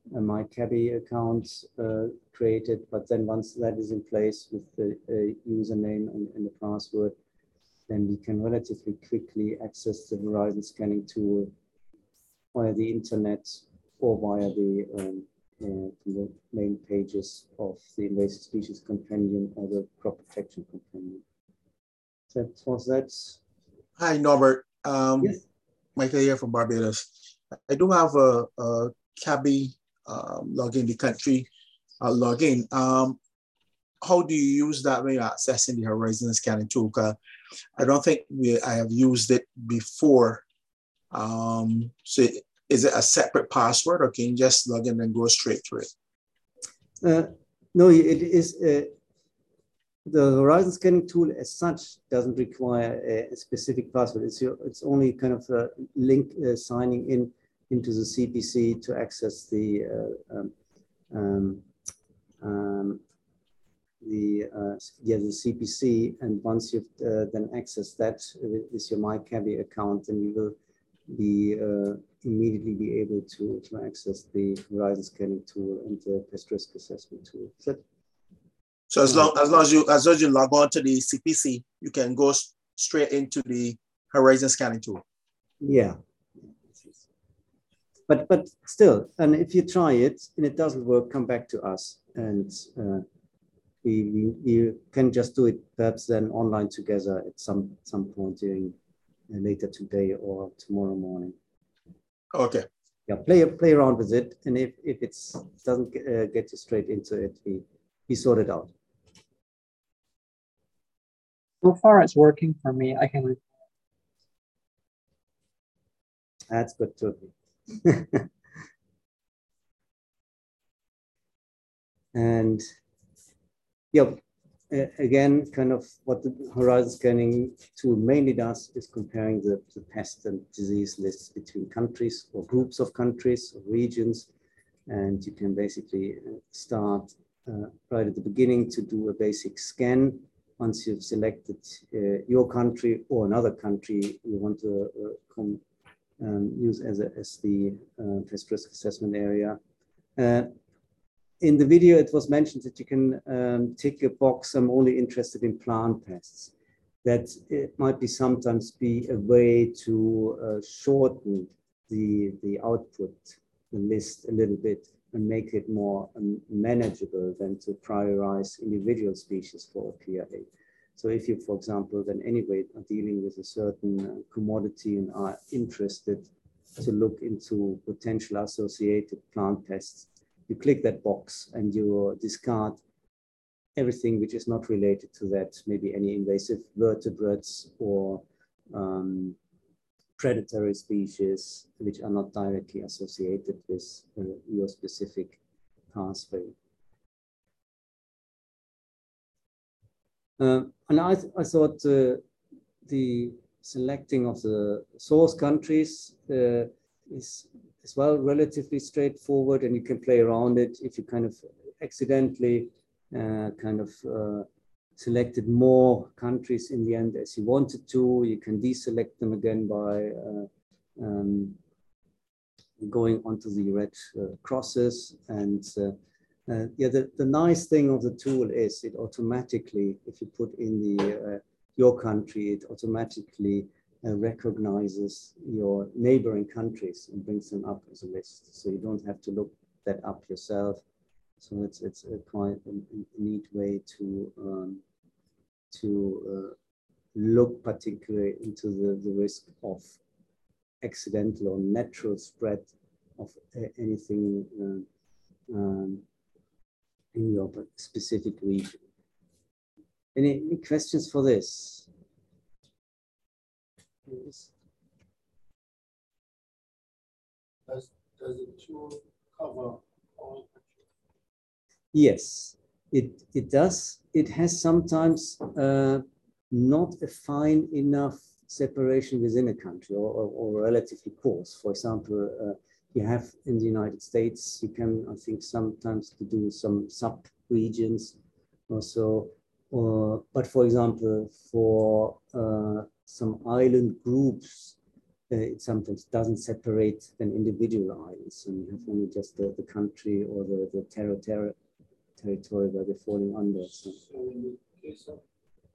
Speaker 3: a MyCabby account uh, created, but then once that is in place with the uh, username and, and the password, then we can relatively quickly access the Horizon scanning tool via the internet or via the, um, uh, the main pages of the Invasive Species Compendium or the Crop Protection Compendium. That was that.
Speaker 4: Hi, Norbert. Um,
Speaker 3: yes.
Speaker 4: Michael here from Barbados. I do have a, a Cabby um, login, the country uh, login. Um, how do you use that when you're accessing the Horizon scanning tool? Because I don't think we, I have used it before. Um, so is it a separate password, or can you just log in and go straight to it?
Speaker 3: Uh, no, it is. Uh, the Horizon scanning tool as such doesn't require a, a specific password. It's your, it's only kind of a link uh, signing in into the C P C to access the uh, um, um, um, the uh, yeah the C P C, and once you've uh, then accessed that with, with your MyCabby account, then you will be uh, immediately be able to to access the Horizon scanning tool and the pest risk assessment tool. Is that,
Speaker 4: So as long as long as you as long as you log on to the C P C, you can go straight into the Horizon scanning tool.
Speaker 3: Yeah, but but still, and if you try it and it doesn't work, come back to us, and uh, we, we we can just do it perhaps then online together at some some point during uh, later today or tomorrow morning.
Speaker 4: Okay.
Speaker 3: Yeah, play play around with it, and if if it doesn't get, uh, get you straight into it, we we sort it out.
Speaker 8: So far, it's working for me. I can.
Speaker 3: That's good too. And yeah, uh, again, kind of what the Horizon scanning tool mainly does is comparing the, the pest and disease lists between countries or groups of countries or regions. And you can basically start uh, right at the beginning to do a basic scan. Once you've selected uh, your country or another country you want to uh, come, um, use as, a, as the uh, pest risk assessment area. Uh, in the video, it was mentioned that you can um, tick a box, I'm only interested in plant pests. That it might be sometimes be a way to uh, shorten the, the output, the list a little bit, and make it more um, manageable than to prioritize individual species for a P R A. So if you, for example, then anyway are dealing with a certain uh, commodity and are interested to look into potential associated plant pests, you click that box and you discard everything which is not related to that, maybe any invasive vertebrates or um, predatory species which are not directly associated with uh, your specific pathway. Uh, and I, th I thought uh, the selecting of the source countries uh, is as well relatively straightforward, and you can play around it if you kind of accidentally uh, kind of uh, selected more countries in the end as you wanted to. You can deselect them again by uh, um, going onto the red uh, crosses. And uh, uh, yeah, the, the nice thing of the tool is it automatically, if you put in the uh, your country, it automatically uh, recognizes your neighboring countries and brings them up as a list. So you don't have to look that up yourself. So it's it's a quite a, a neat way to um, to uh, look particularly into the, the risk of accidental or natural spread of uh, anything uh, um, in your specific region. Any, any questions for this? Yes.
Speaker 2: Does, does the tool cover all countries?
Speaker 3: Yes, it, it does. It has sometimes uh, not a fine enough separation within a country, or, or, or relatively coarse. For example, uh, you have in the United States, you can, I think, sometimes to do some sub-regions or so. Or, but for example, for uh, some island groups, uh, it sometimes doesn't separate an individual islands, and you have only just the, the country or the, the terror, terror, territory where they're falling under. So.
Speaker 2: So in the case of,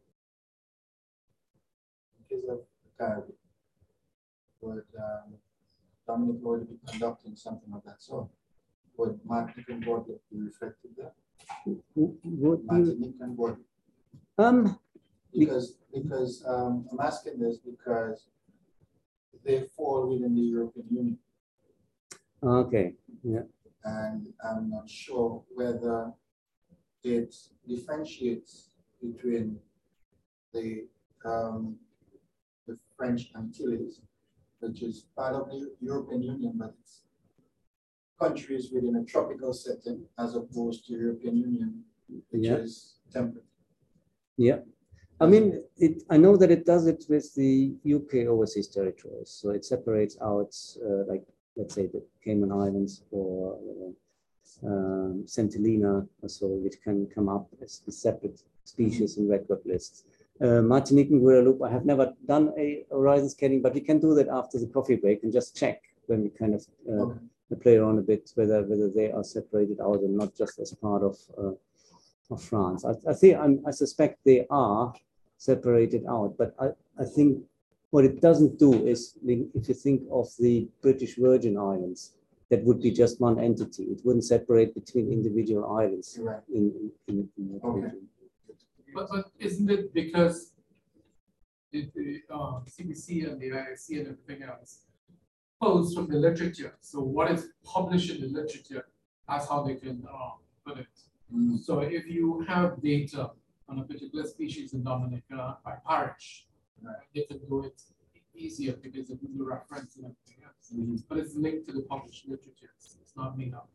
Speaker 2: in case of the Caribbean, would um, Dominic Lloyd be conducting something of that sort? Would Martinique and Guadeloupe be reflected there?
Speaker 3: Would
Speaker 2: Martinique and Guadeloupe.
Speaker 3: Um,
Speaker 2: because because um, I'm asking this because they fall within the European Union.
Speaker 3: Okay. Yeah.
Speaker 2: And I'm not sure whether it differentiates between the um, the French Antilles, which is part of the European Union, but it's countries within a tropical setting, as opposed to European Union, which
Speaker 3: yeah.
Speaker 2: is temperate.
Speaker 3: Yeah. I mean, it, I know that it does it with the U K overseas territories. So it separates out, uh, like, let's say, the Cayman Islands or uh, um, Saint Helena or so, which can come up as a separate species in record lists. Uh, Martinique and Guadeloupe, I have never done a horizon scanning, but we can do that after the coffee break and just check when we kind of uh, okay. play around a bit whether whether they are separated out and not just as part of uh, of France. I, I think I'm, I suspect they are separated out, but I, I think what it doesn't do is, if you think of the British Virgin Islands, that would be just one entity. It wouldn't separate between individual islands
Speaker 2: right.
Speaker 3: in, in, in that
Speaker 2: okay.
Speaker 3: region.
Speaker 7: But, but isn't it because the, the uh, C B C and the I I C and everything else pulls from the literature? So what is published in the literature, that's how they can uh, put it. Mm. So if you have data on a particular species in Dominica by parish, right, they can do it easier because of the reference and everything else. Mm-hmm. But it's linked to the published literature. It's not made up.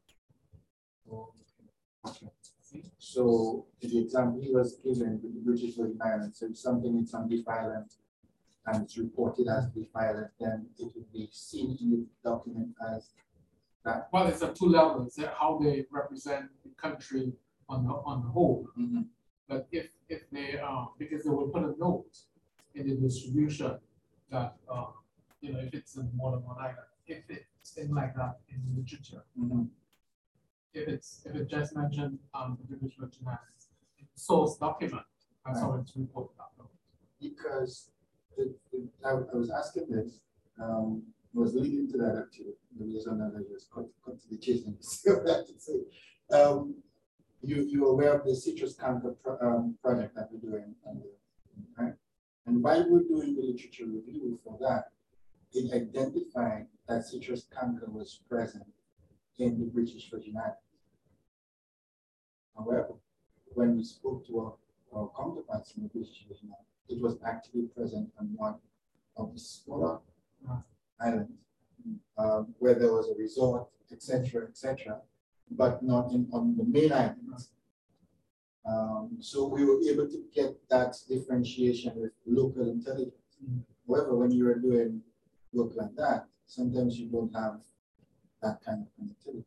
Speaker 2: Okay. So the example he was given with the British Virgin Islands, so if something is on Leaf Island and it's reported as Leaf Island, then it would be seen in the document as that.
Speaker 7: Well, it's at two levels, how they represent the country on the on the whole.
Speaker 2: Mm-hmm.
Speaker 7: But if if they uh, because they will put a note in the distribution that uh, you know, if it's in more than one island, if it's in like that in the literature.
Speaker 2: Mm-hmm.
Speaker 7: If it's if it just mentioned um the British Virgin Islands source document, that's right. How it's reported out.
Speaker 2: Because it, it, I, I was asking this, um, I was leading to that actually. The reason that I just cut, cut to the chase and see what I have to say. Um, you you're aware of the citrus canker pro, um, project that we're doing, and, right? And while we're doing the literature review for that, it identified that citrus canker was present in the British Virgin Islands. However, when we spoke to our, our counterparts in the British Virgin Islands, it was actually present on one of the smaller uh, islands um, where there was a resort, et cetera, et cetera, but not in, on the main islands. Um, so we were able to get that differentiation with local intelligence. Mm-hmm. However, when you are doing work like that, sometimes you don't have that kind of connectivity.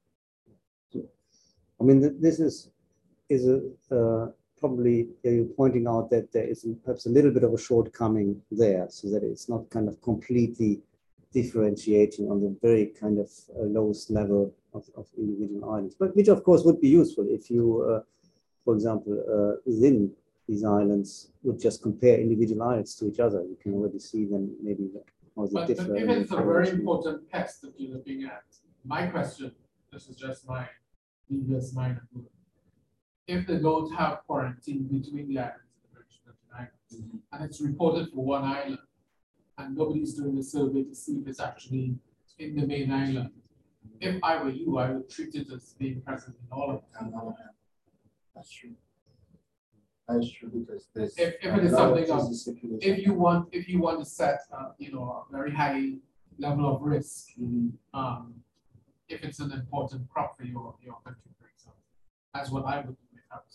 Speaker 3: I mean, this is is a uh, probably uh, you're pointing out that there is perhaps a little bit of a shortcoming there, so that it's not kind of completely differentiating on the very kind of uh, lowest level of, of individual islands, but which of course would be useful if you, uh, for example, uh, within these islands would just compare individual islands to each other. You can already see them maybe how they
Speaker 7: but,
Speaker 3: differ.
Speaker 7: But if it's a very important test that you're looking at, my question, this is just my previous mind. If they don't have quarantine between the islands in the British Virgin Islands, mm-hmm. and it's reported for one island, and nobody's doing a survey to see if it's actually in the main island, if I were you, I would treat it as being present in all of them.
Speaker 2: That's true. That's true because there's
Speaker 7: if, if it is something else, if you want, if you want to set, uh, you know, a very high level of risk, mm-hmm. um, if it's an important crop for your your country, for example, that's what I would do.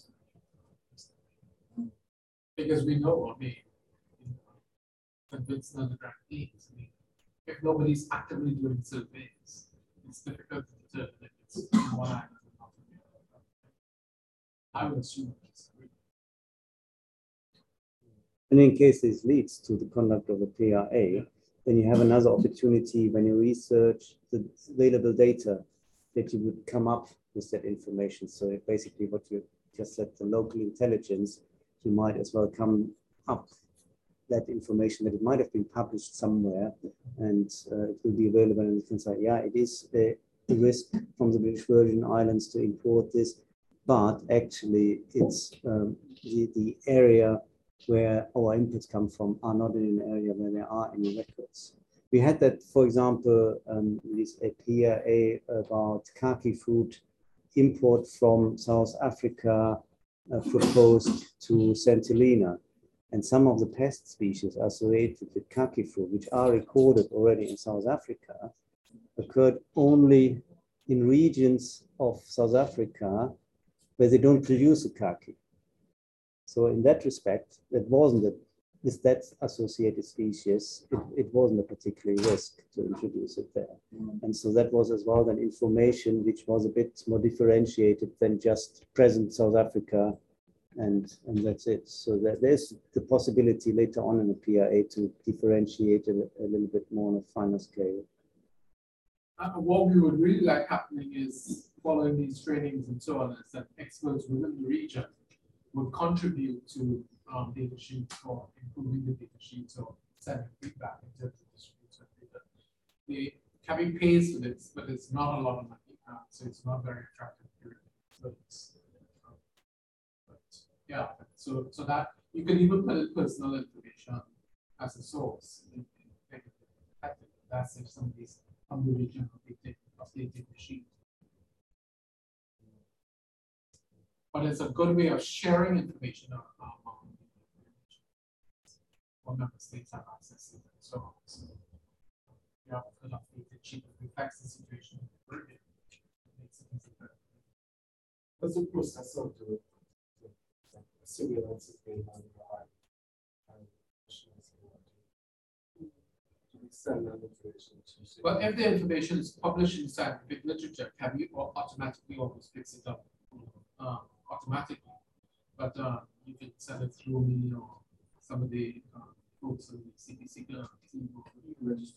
Speaker 7: Because we know, I mean, convince the grantees. I mean, if nobody's actively doing surveys, it's difficult to determine if it's one island or not. I would assume it's real.
Speaker 3: And in case this leads to the conduct of a P R A, then you have another opportunity when you research the available data that you would come up with that information. So basically what you just said, the local intelligence, you might as well come up that information that it might have been published somewhere and uh, it will be available, and you can say, yeah, it is a, a risk from the British Virgin Islands to import this, but actually it's um, the, the area where our inputs come from are not in an area where there are any records. We had that, for example, um, this a P R A about khaki fruit import from South Africa uh, proposed to Saint Helena. And some of the pest species associated with khaki fruit, which are recorded already in South Africa, occurred only in regions of South Africa where they don't produce the khaki. So in that respect, that wasn't a, with that associated species, it, it wasn't a particular risk to introduce it there. Mm. And so that was as well an information which was a bit more differentiated than just present South Africa, and, and that's it. So that there's the possibility later on in the P R A to differentiate a, a little bit more on a finer scale.
Speaker 7: Uh, what we would really like happening is, following these trainings and so on, is that experts within the region would contribute to um, data sheets or improving the data sheets or sending feedback in terms of distribution data. The Kabi pays for this, but it's not a lot of money, uh, so it's not very attractive. So it's, uh, but yeah, so so that you can even put personal information as a source. In, in, in, that's if somebody's from the region of the data sheet. But it's a good way of sharing information on um, what member states have access to and so on. So you have an updated sheet that reflects the situation in the Caribbean. It makes it easier.
Speaker 2: What's the process of the surveillance is being done by send that information to?
Speaker 7: Well, if the information is published in scientific literature, can we automatically almost fix it up? Uh, automatically, but uh, you can send it through me or some of the uh, folks in the C P C team will register.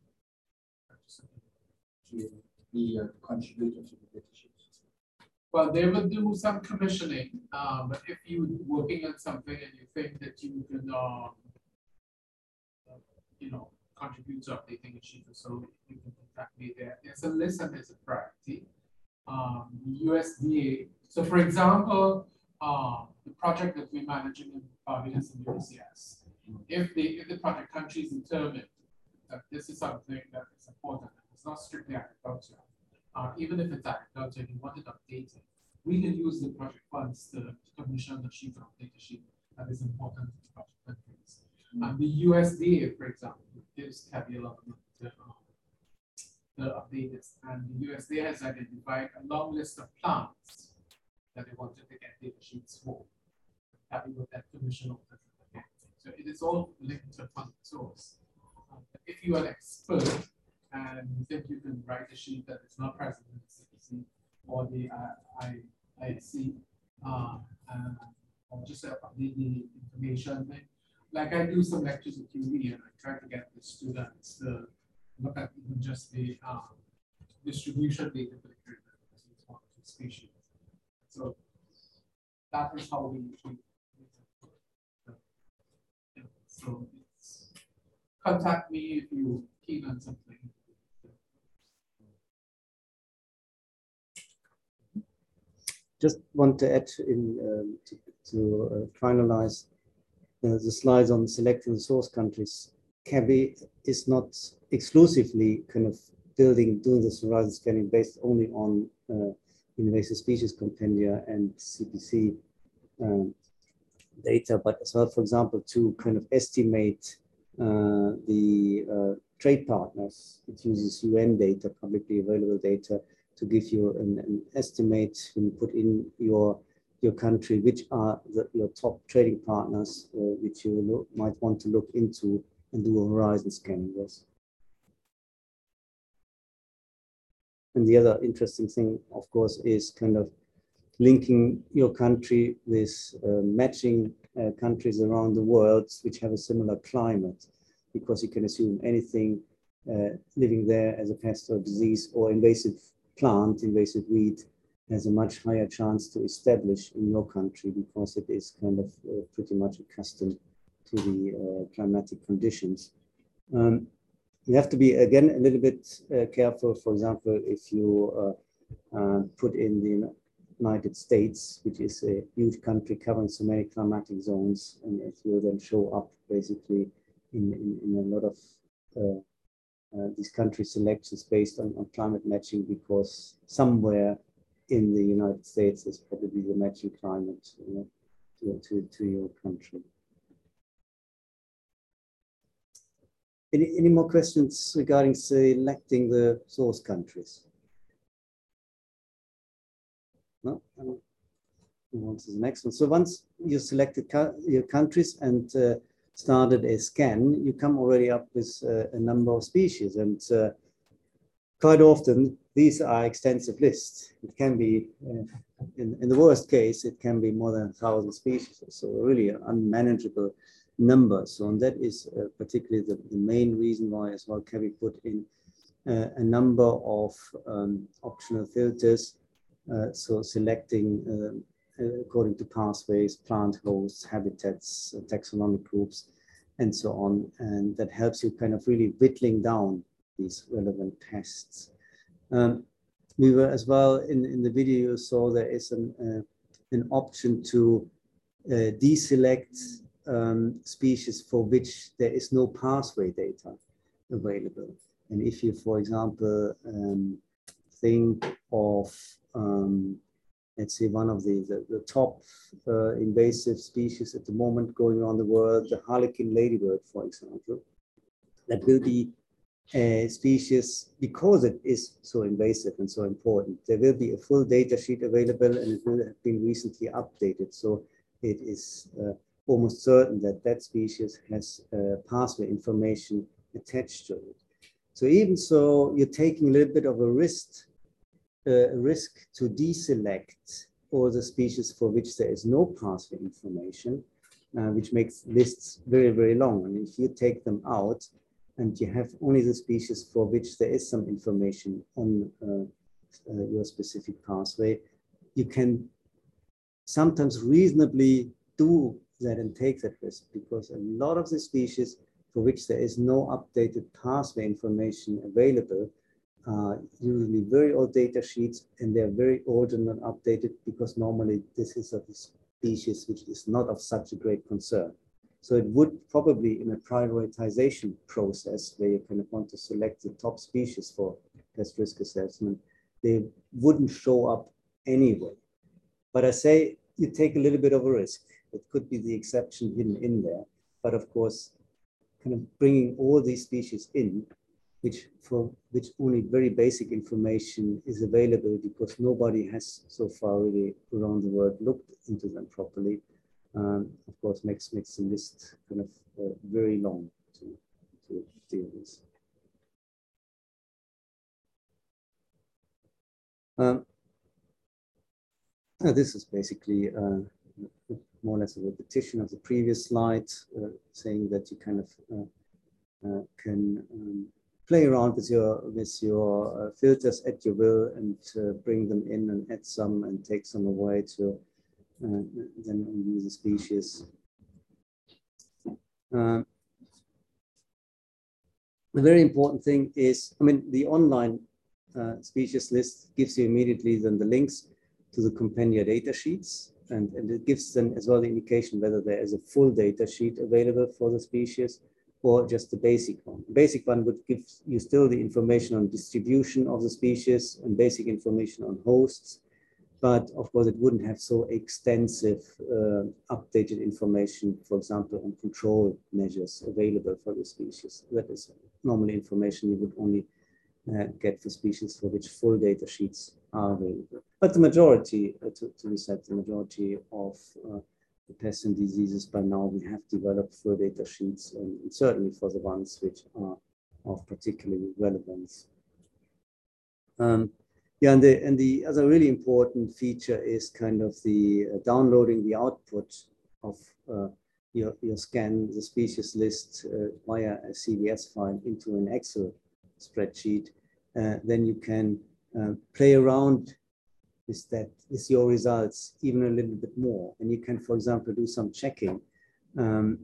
Speaker 2: To be a contributor to the data sheet.
Speaker 7: Well, they will do some commissioning, um, but if you're working on something and you think that you can, um, uh, you know, contribute to updating a sheet or so, you can contact me there. There's a list and there's a priority. Um, U S D A. So, for example, uh, the project that we're managing in Barbados and U S C S, if the if the project country is determined that this is something that is important, it's not strictly agriculture, uh, even if it's agriculture, and you want it updated, we can use the project funds to, to commission the sheet of data sheet that is important to the project countries. Mm-hmm. And the U S D A, for example, gives Kabi a lot of money to um, the update this, and the U S D A has identified a long list of plants that they wanted to get data sheets for. Happy with that commission of the So it is all linked to a funding source. Um, if you are an expert and you think you can write a sheet that is not present in the C P C or the uh, I I C, uh, uh, or just uh, update the information, like I do some lectures at Q E and I try to get the students to look at even just the um, distribution data for the Caribbean species. So that is how we usually. So it's, contact me if you keen on something.
Speaker 3: Just want to add in um, to, to uh, finalize uh, the slides on selecting the source countries. Kabi is not exclusively kind of building, doing this horizon scanning based only on uh, invasive species compendia and C P C um, data, but as well, for example, to kind of estimate uh, the uh, trade partners. It uses U N data, publicly available data, to give you an, an estimate when you put in your your country, which are the, your top trading partners, uh, which you look, might want to look into and do a horizon scanning with. And the other interesting thing, of course, is kind of linking your country with uh, matching uh, countries around the world which have a similar climate. because you can assume anything uh, living there as a pest or disease or invasive plant, invasive weed, has a much higher chance to establish in your country because it is kind of uh, pretty much accustomed to the uh, climatic conditions. Um, you have to be, again, a little bit uh, careful. For example, if you uh, uh, put in the United States, which is a huge country covering so many climatic zones, and it will then show up basically in, in, in a lot of uh, uh, these country selections based on, on climate matching, because somewhere in the United States is probably the matching climate, you know, to, to, to your country. Any, any more questions regarding selecting the source countries? No? Um, move on to the next one. So once you selected your countries and uh, started a scan, you come already up with uh, a number of species, and uh, quite often these are extensive lists. It can be, uh, in, in the worst case, it can be more than a thousand species, so really an unmanageable number. So and that is uh, particularly the, the main reason why as well CABI put in uh, a number of um, optional filters. Uh, so selecting uh, according to pathways, plant hosts, habitats, uh, taxonomic groups, and so on. And that helps you kind of really whittling down these relevant pests. Um, we were as well in, in the video you saw there is an, uh, an option to uh, deselect um, species for which there is no pathway data available. And if you, for example, um, think of, um, let's say, one of the, the, the top uh, invasive species at the moment going around the world, the harlequin ladybird, for example, that will be a species, because it is so invasive and so important, there will be a full data sheet available, and it will have been recently updated. So it is uh, almost certain that that species has uh, pathway information attached to it. So even so, you're taking a little bit of a risk, uh, risk to deselect all the species for which there is no pathway information, uh, which makes lists very, very long. And if you take them out, and you have only the species for which there is some information on uh, uh, your specific pathway, you can sometimes reasonably do that and take that risk, because a lot of the species for which there is no updated pathway information available are usually very old data sheets, and they're very old and not updated because normally this is a species which is not of such a great concern. So it would probably, in a prioritization process where you kind of want to select the top species for pest risk assessment, they wouldn't show up anyway. But I say you take a little bit of a risk. It could be the exception hidden in there. But of course, kind of bringing all these species in, which for which only very basic information is available because nobody has so far really around the world looked into them properly. Um, of course, makes makes the list kind of uh, very long to, to deal with. Um, uh, this is basically uh, more or less a repetition of the previous slide, uh, saying that you kind of uh, uh, can um, play around with your with your uh, filters at your will, and uh, bring them in and add some and take some away to. Uh, then use the species. Uh, the very important thing is, I mean, the online uh, species list gives you immediately then the links to the compendia data sheets, and, and it gives them as well the indication whether there is a full data sheet available for the species or just the basic one. The basic one would give you still the information on distribution of the species and basic information on hosts. But of course, it wouldn't have so extensive uh, updated information, for example, on control measures available for the species. That is normally information you would only uh, get for species for which full data sheets are available. But the majority, uh, to, to reset, the majority of uh, the pests and diseases by now, we have developed full data sheets, and, and certainly for the ones which are of particularly relevance. Um, Yeah, and the, and the other really important feature is kind of the uh, downloading the output of uh, you, you scan the species list uh, via a C V S file into an Excel spreadsheet, uh, then you can uh, play around with that, with your results even a little bit more. And you can, for example, do some checking um,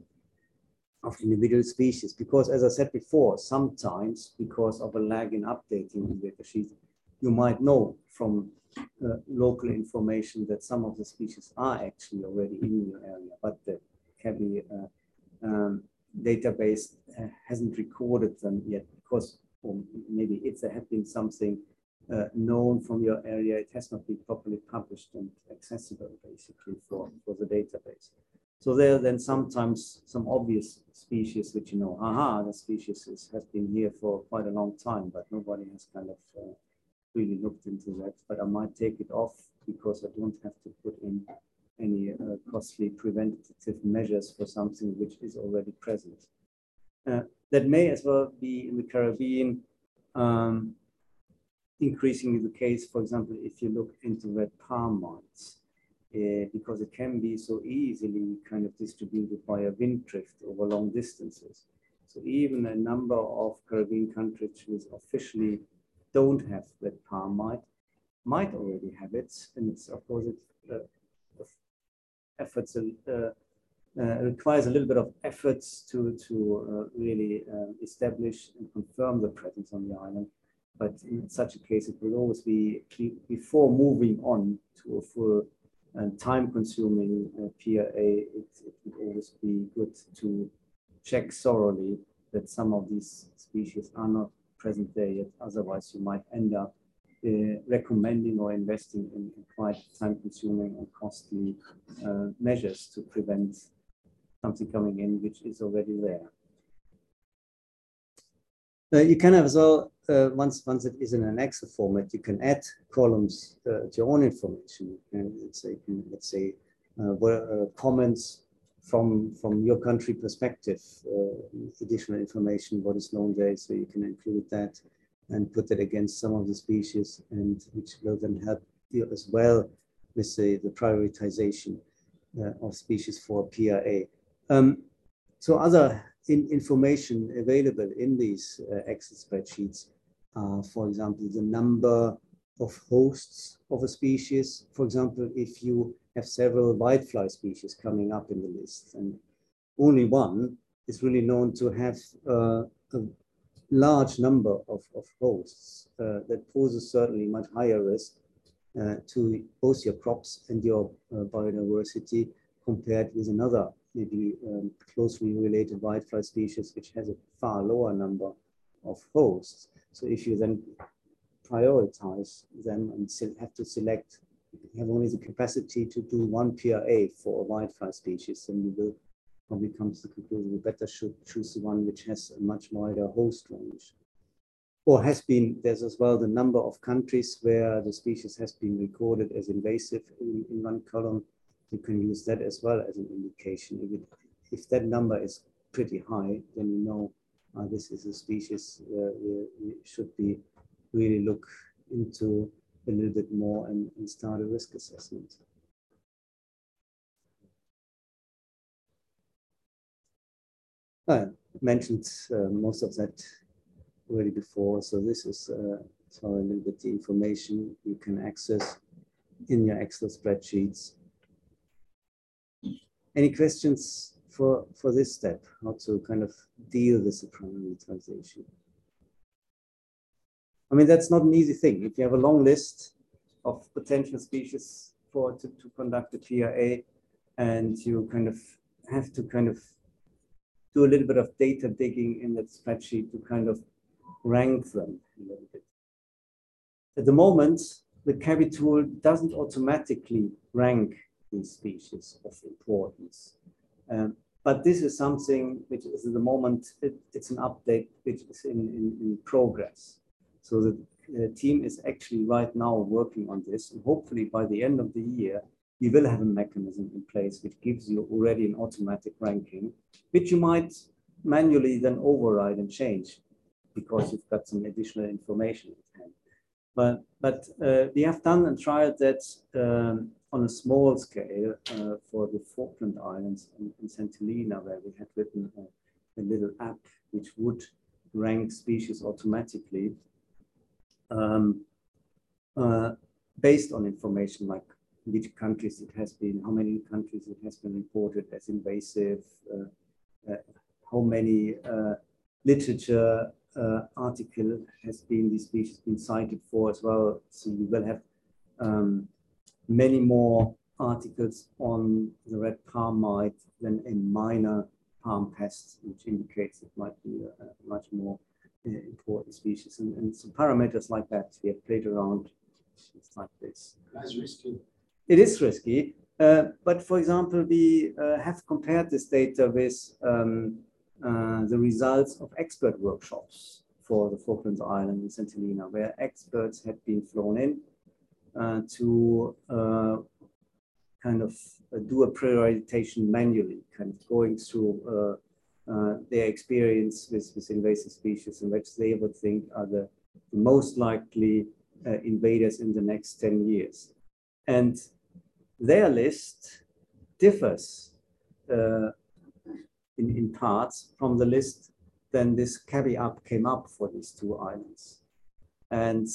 Speaker 3: of individual species, because as I said before, sometimes because of a lag in updating the data sheet, you might know from uh, local information that some of the species are actually already in your area, but the CABI uh, um, database uh, hasn't recorded them yet, because or maybe if there had been something uh, known from your area, it has not been properly published and accessible basically for, for the database. So there are then sometimes some obvious species which you know, aha, the species is, has been here for quite a long time, but nobody has kind of uh, really looked into that. But I might take it off because I don't have to put in any uh, costly preventative measures for something which is already present. Uh, that may as well be in the Caribbean, um, increasingly the case, for example, if you look into red palm mites. Uh, because it can be so easily kind of distributed by a wind drift over long distances. So even a number of Caribbean countries which officially don't have red palm mite might already have it. And it's, of course, it uh, efforts, uh, uh, requires a little bit of efforts to, to uh, really uh, establish and confirm the presence on the island. But in such a case, it will always be, before moving on to a full and time-consuming uh, P R A, it, it would always be good to check thoroughly that some of these species are not present there yet. Otherwise, you might end up uh, recommending or investing in, in quite time-consuming and costly uh, measures to prevent something coming in which is already there. Uh, you can have as well, uh, once, once it is in an Excel format, you can add columns uh, to your own information. You can, let's say, can, let's say uh, where, uh, comments from, from your country perspective, uh, additional information, what is known there, so you can include that and put that against some of the species, and which will then help you as well with the, the prioritization uh, of species for P R A. Um, so other in information available in these uh, Excel spreadsheets are, for example, the number of hosts of a species. For example, if you have several whitefly species coming up in the list, and only one is really known to have uh, a large number of, of hosts, uh, that poses certainly much higher risk uh, to both your crops and your uh, biodiversity compared with another maybe um, closely related whitefly species, which has a far lower number of hosts. So if you then prioritize them and have to select, you have only the capacity to do one P R A for a whitefly species, then you will probably come to the conclusion you better should choose the one which has a much wider host range. Or has been, there's as well the number of countries where the species has been recorded as invasive in, in one column. You can use that as well as an indication. If, it, if that number is pretty high, then you know uh, this is a species uh, we, we should be really look into a little bit more and, and start a risk assessment. I mentioned uh, most of that already before. So this is uh, so a little bit the information you can access in your Excel spreadsheets. Any questions for, for this step, how to kind of deal with the prioritization? I mean, that's not an easy thing. If you have a long list of potential species for to, to conduct a P R A, and you kind of have to kind of do a little bit of data digging in that spreadsheet to kind of rank them a little bit. At the moment, the CABI tool doesn't automatically rank these species of importance. Um, but this is something which is at the moment, it, it's an update which is in, in, in progress. So the uh, team is actually right now working on this, and hopefully by the end of the year, we will have a mechanism in place which gives you already an automatic ranking, which you might manually then override and change because you've got some additional information at hand. But, but uh, we have done and tried that um, on a small scale uh, for the Falkland Islands and, and Saint Helena, where we had written a, a little app which would rank species automatically um, uh, based on information like which countries it has been, how many countries it has been reported as invasive, uh, uh, how many uh, literature uh, article has been these species been cited for as well. So you will have um, many more articles on the red palm mite than a minor palm pest, which indicates it might be a, a much more uh, important species. And, and some parameters like that we have played around. It's like this.
Speaker 2: That's risky.
Speaker 3: It is risky, uh, but for example, we uh, have compared this data with um, uh, the results of expert workshops for the Falkland Islands and Saint Helena, where experts had been flown in uh, to uh, kind of uh, do a prioritization manually, kind of going through uh, uh, their experience with, with invasive species and which they would think are the, the most likely uh, invaders in the next ten years. And their list differs uh, in, in parts from the list then this CABI app came up for these two islands. And,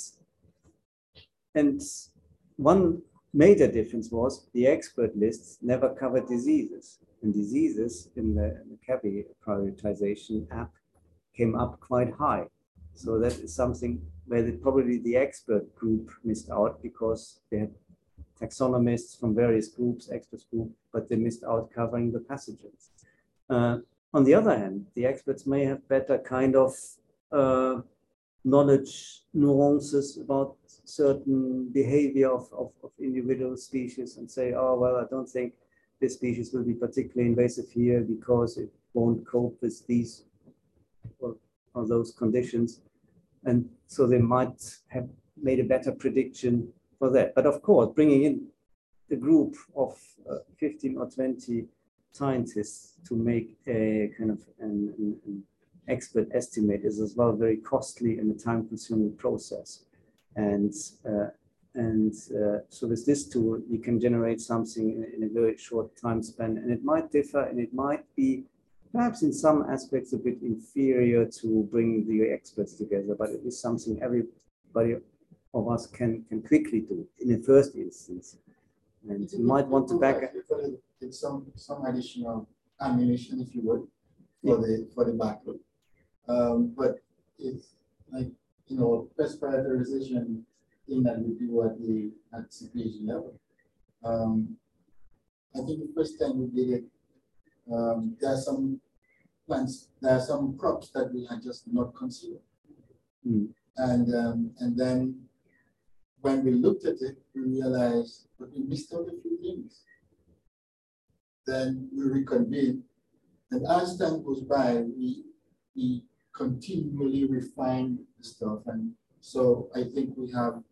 Speaker 3: and one major difference was the expert lists never covered diseases. And diseases in the, in the CABI prioritization app came up quite high. So that is something where the, probably the expert group missed out because they had taxonomists from various groups, experts group, but they missed out covering the pathogens. Uh, on the other hand, the experts may have better kind of uh, knowledge nuances about certain behavior of, of, of individual species and say, oh, well, I don't think this species will be particularly invasive here because it won't cope with these or, or those conditions. And so they might have made a better prediction for that. But of course, bringing in a group of uh, fifteen or twenty scientists to make a kind of an, an, an expert estimate is as well very costly and a time-consuming process. And uh, and uh, so with this tool, you can generate something in, in a very short time span, and it might differ, and it might be perhaps in some aspects a bit inferior to bringing the experts together, but it is something everybody of us can can quickly do in the first instance. And you might want to back it.
Speaker 2: It's some some additional ammunition, if you would, for yeah. the for the backlog. Um, but it's like you know, pest prioritization thing that we do at the at C P H D level. Um, I think the first time we did it, um, there are some plants, there are some crops that we had just not considered, mm. and um, and then when we looked at it, we realized that we missed out a few things. Then we reconvene, and as time goes by, we we continually refine the stuff, and so I think we have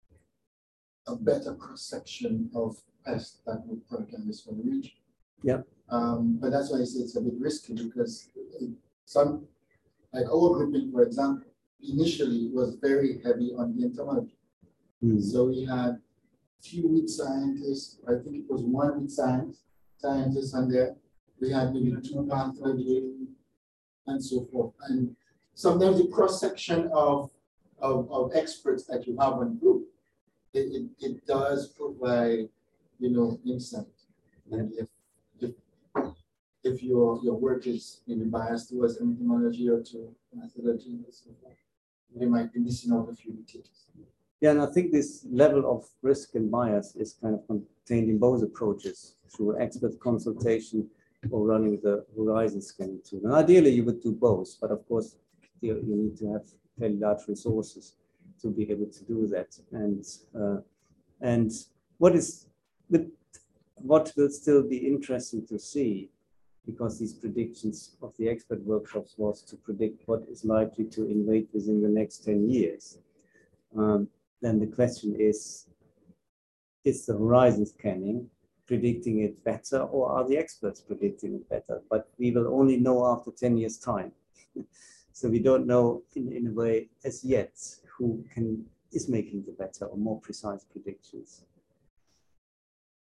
Speaker 2: a better cross section of pests that would work in this one region.
Speaker 3: Yeah.
Speaker 2: Um, but that's why I say it's a bit risky because some, like our grouping, for example, initially was very heavy on the entomology. Mm. So we had few with scientists. I think it was one with science scientists on there. We had maybe two pathology and so forth. And sometimes the cross section of, of of experts that you have on group, it, it, it does provide, you know, insight. And if if if your your work is maybe biased towards entomology or to pathology and so forth, you might be missing out a few details.
Speaker 3: Yeah, and I think this level of risk and bias is kind of contained in both approaches through expert consultation or running the horizon scanning tool. And ideally, you would do both, but of course, you, you need to have fairly large resources to be able to do that. And uh, and what is with what will still be interesting to see, because these predictions of the expert workshops was to predict what is likely to invade within the next ten years. Um, then the question is, is the horizon scanning predicting it better, or are the experts predicting it better? But we will only know after ten years' time. So we don't know in, in a way as yet who can is making the better or more precise predictions.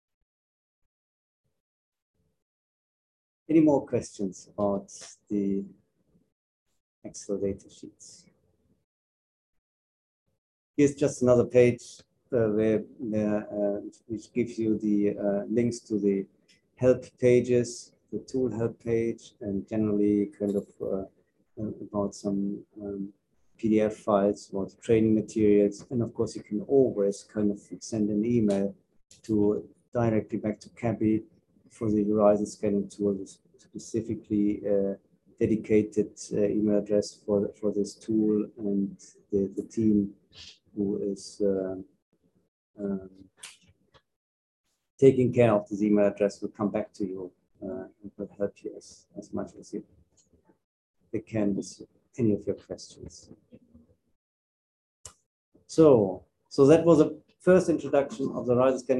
Speaker 3: Any more questions about the Excel data sheets? Here's just another page uh, where, where uh, which gives you the uh, links to the help pages, the tool help page, and generally kind of uh, about some um, P D F files, about training materials, and of course you can always kind of send an email to directly back to Cabby for the Horizon Scanning tool, specifically uh, dedicated uh, email address for for this tool, and the, the team who is uh, um, taking care of this email address will come back to you uh, and will help you as, as much as you they can with any of your questions. So, so that was a first introduction of the Horizon Scanning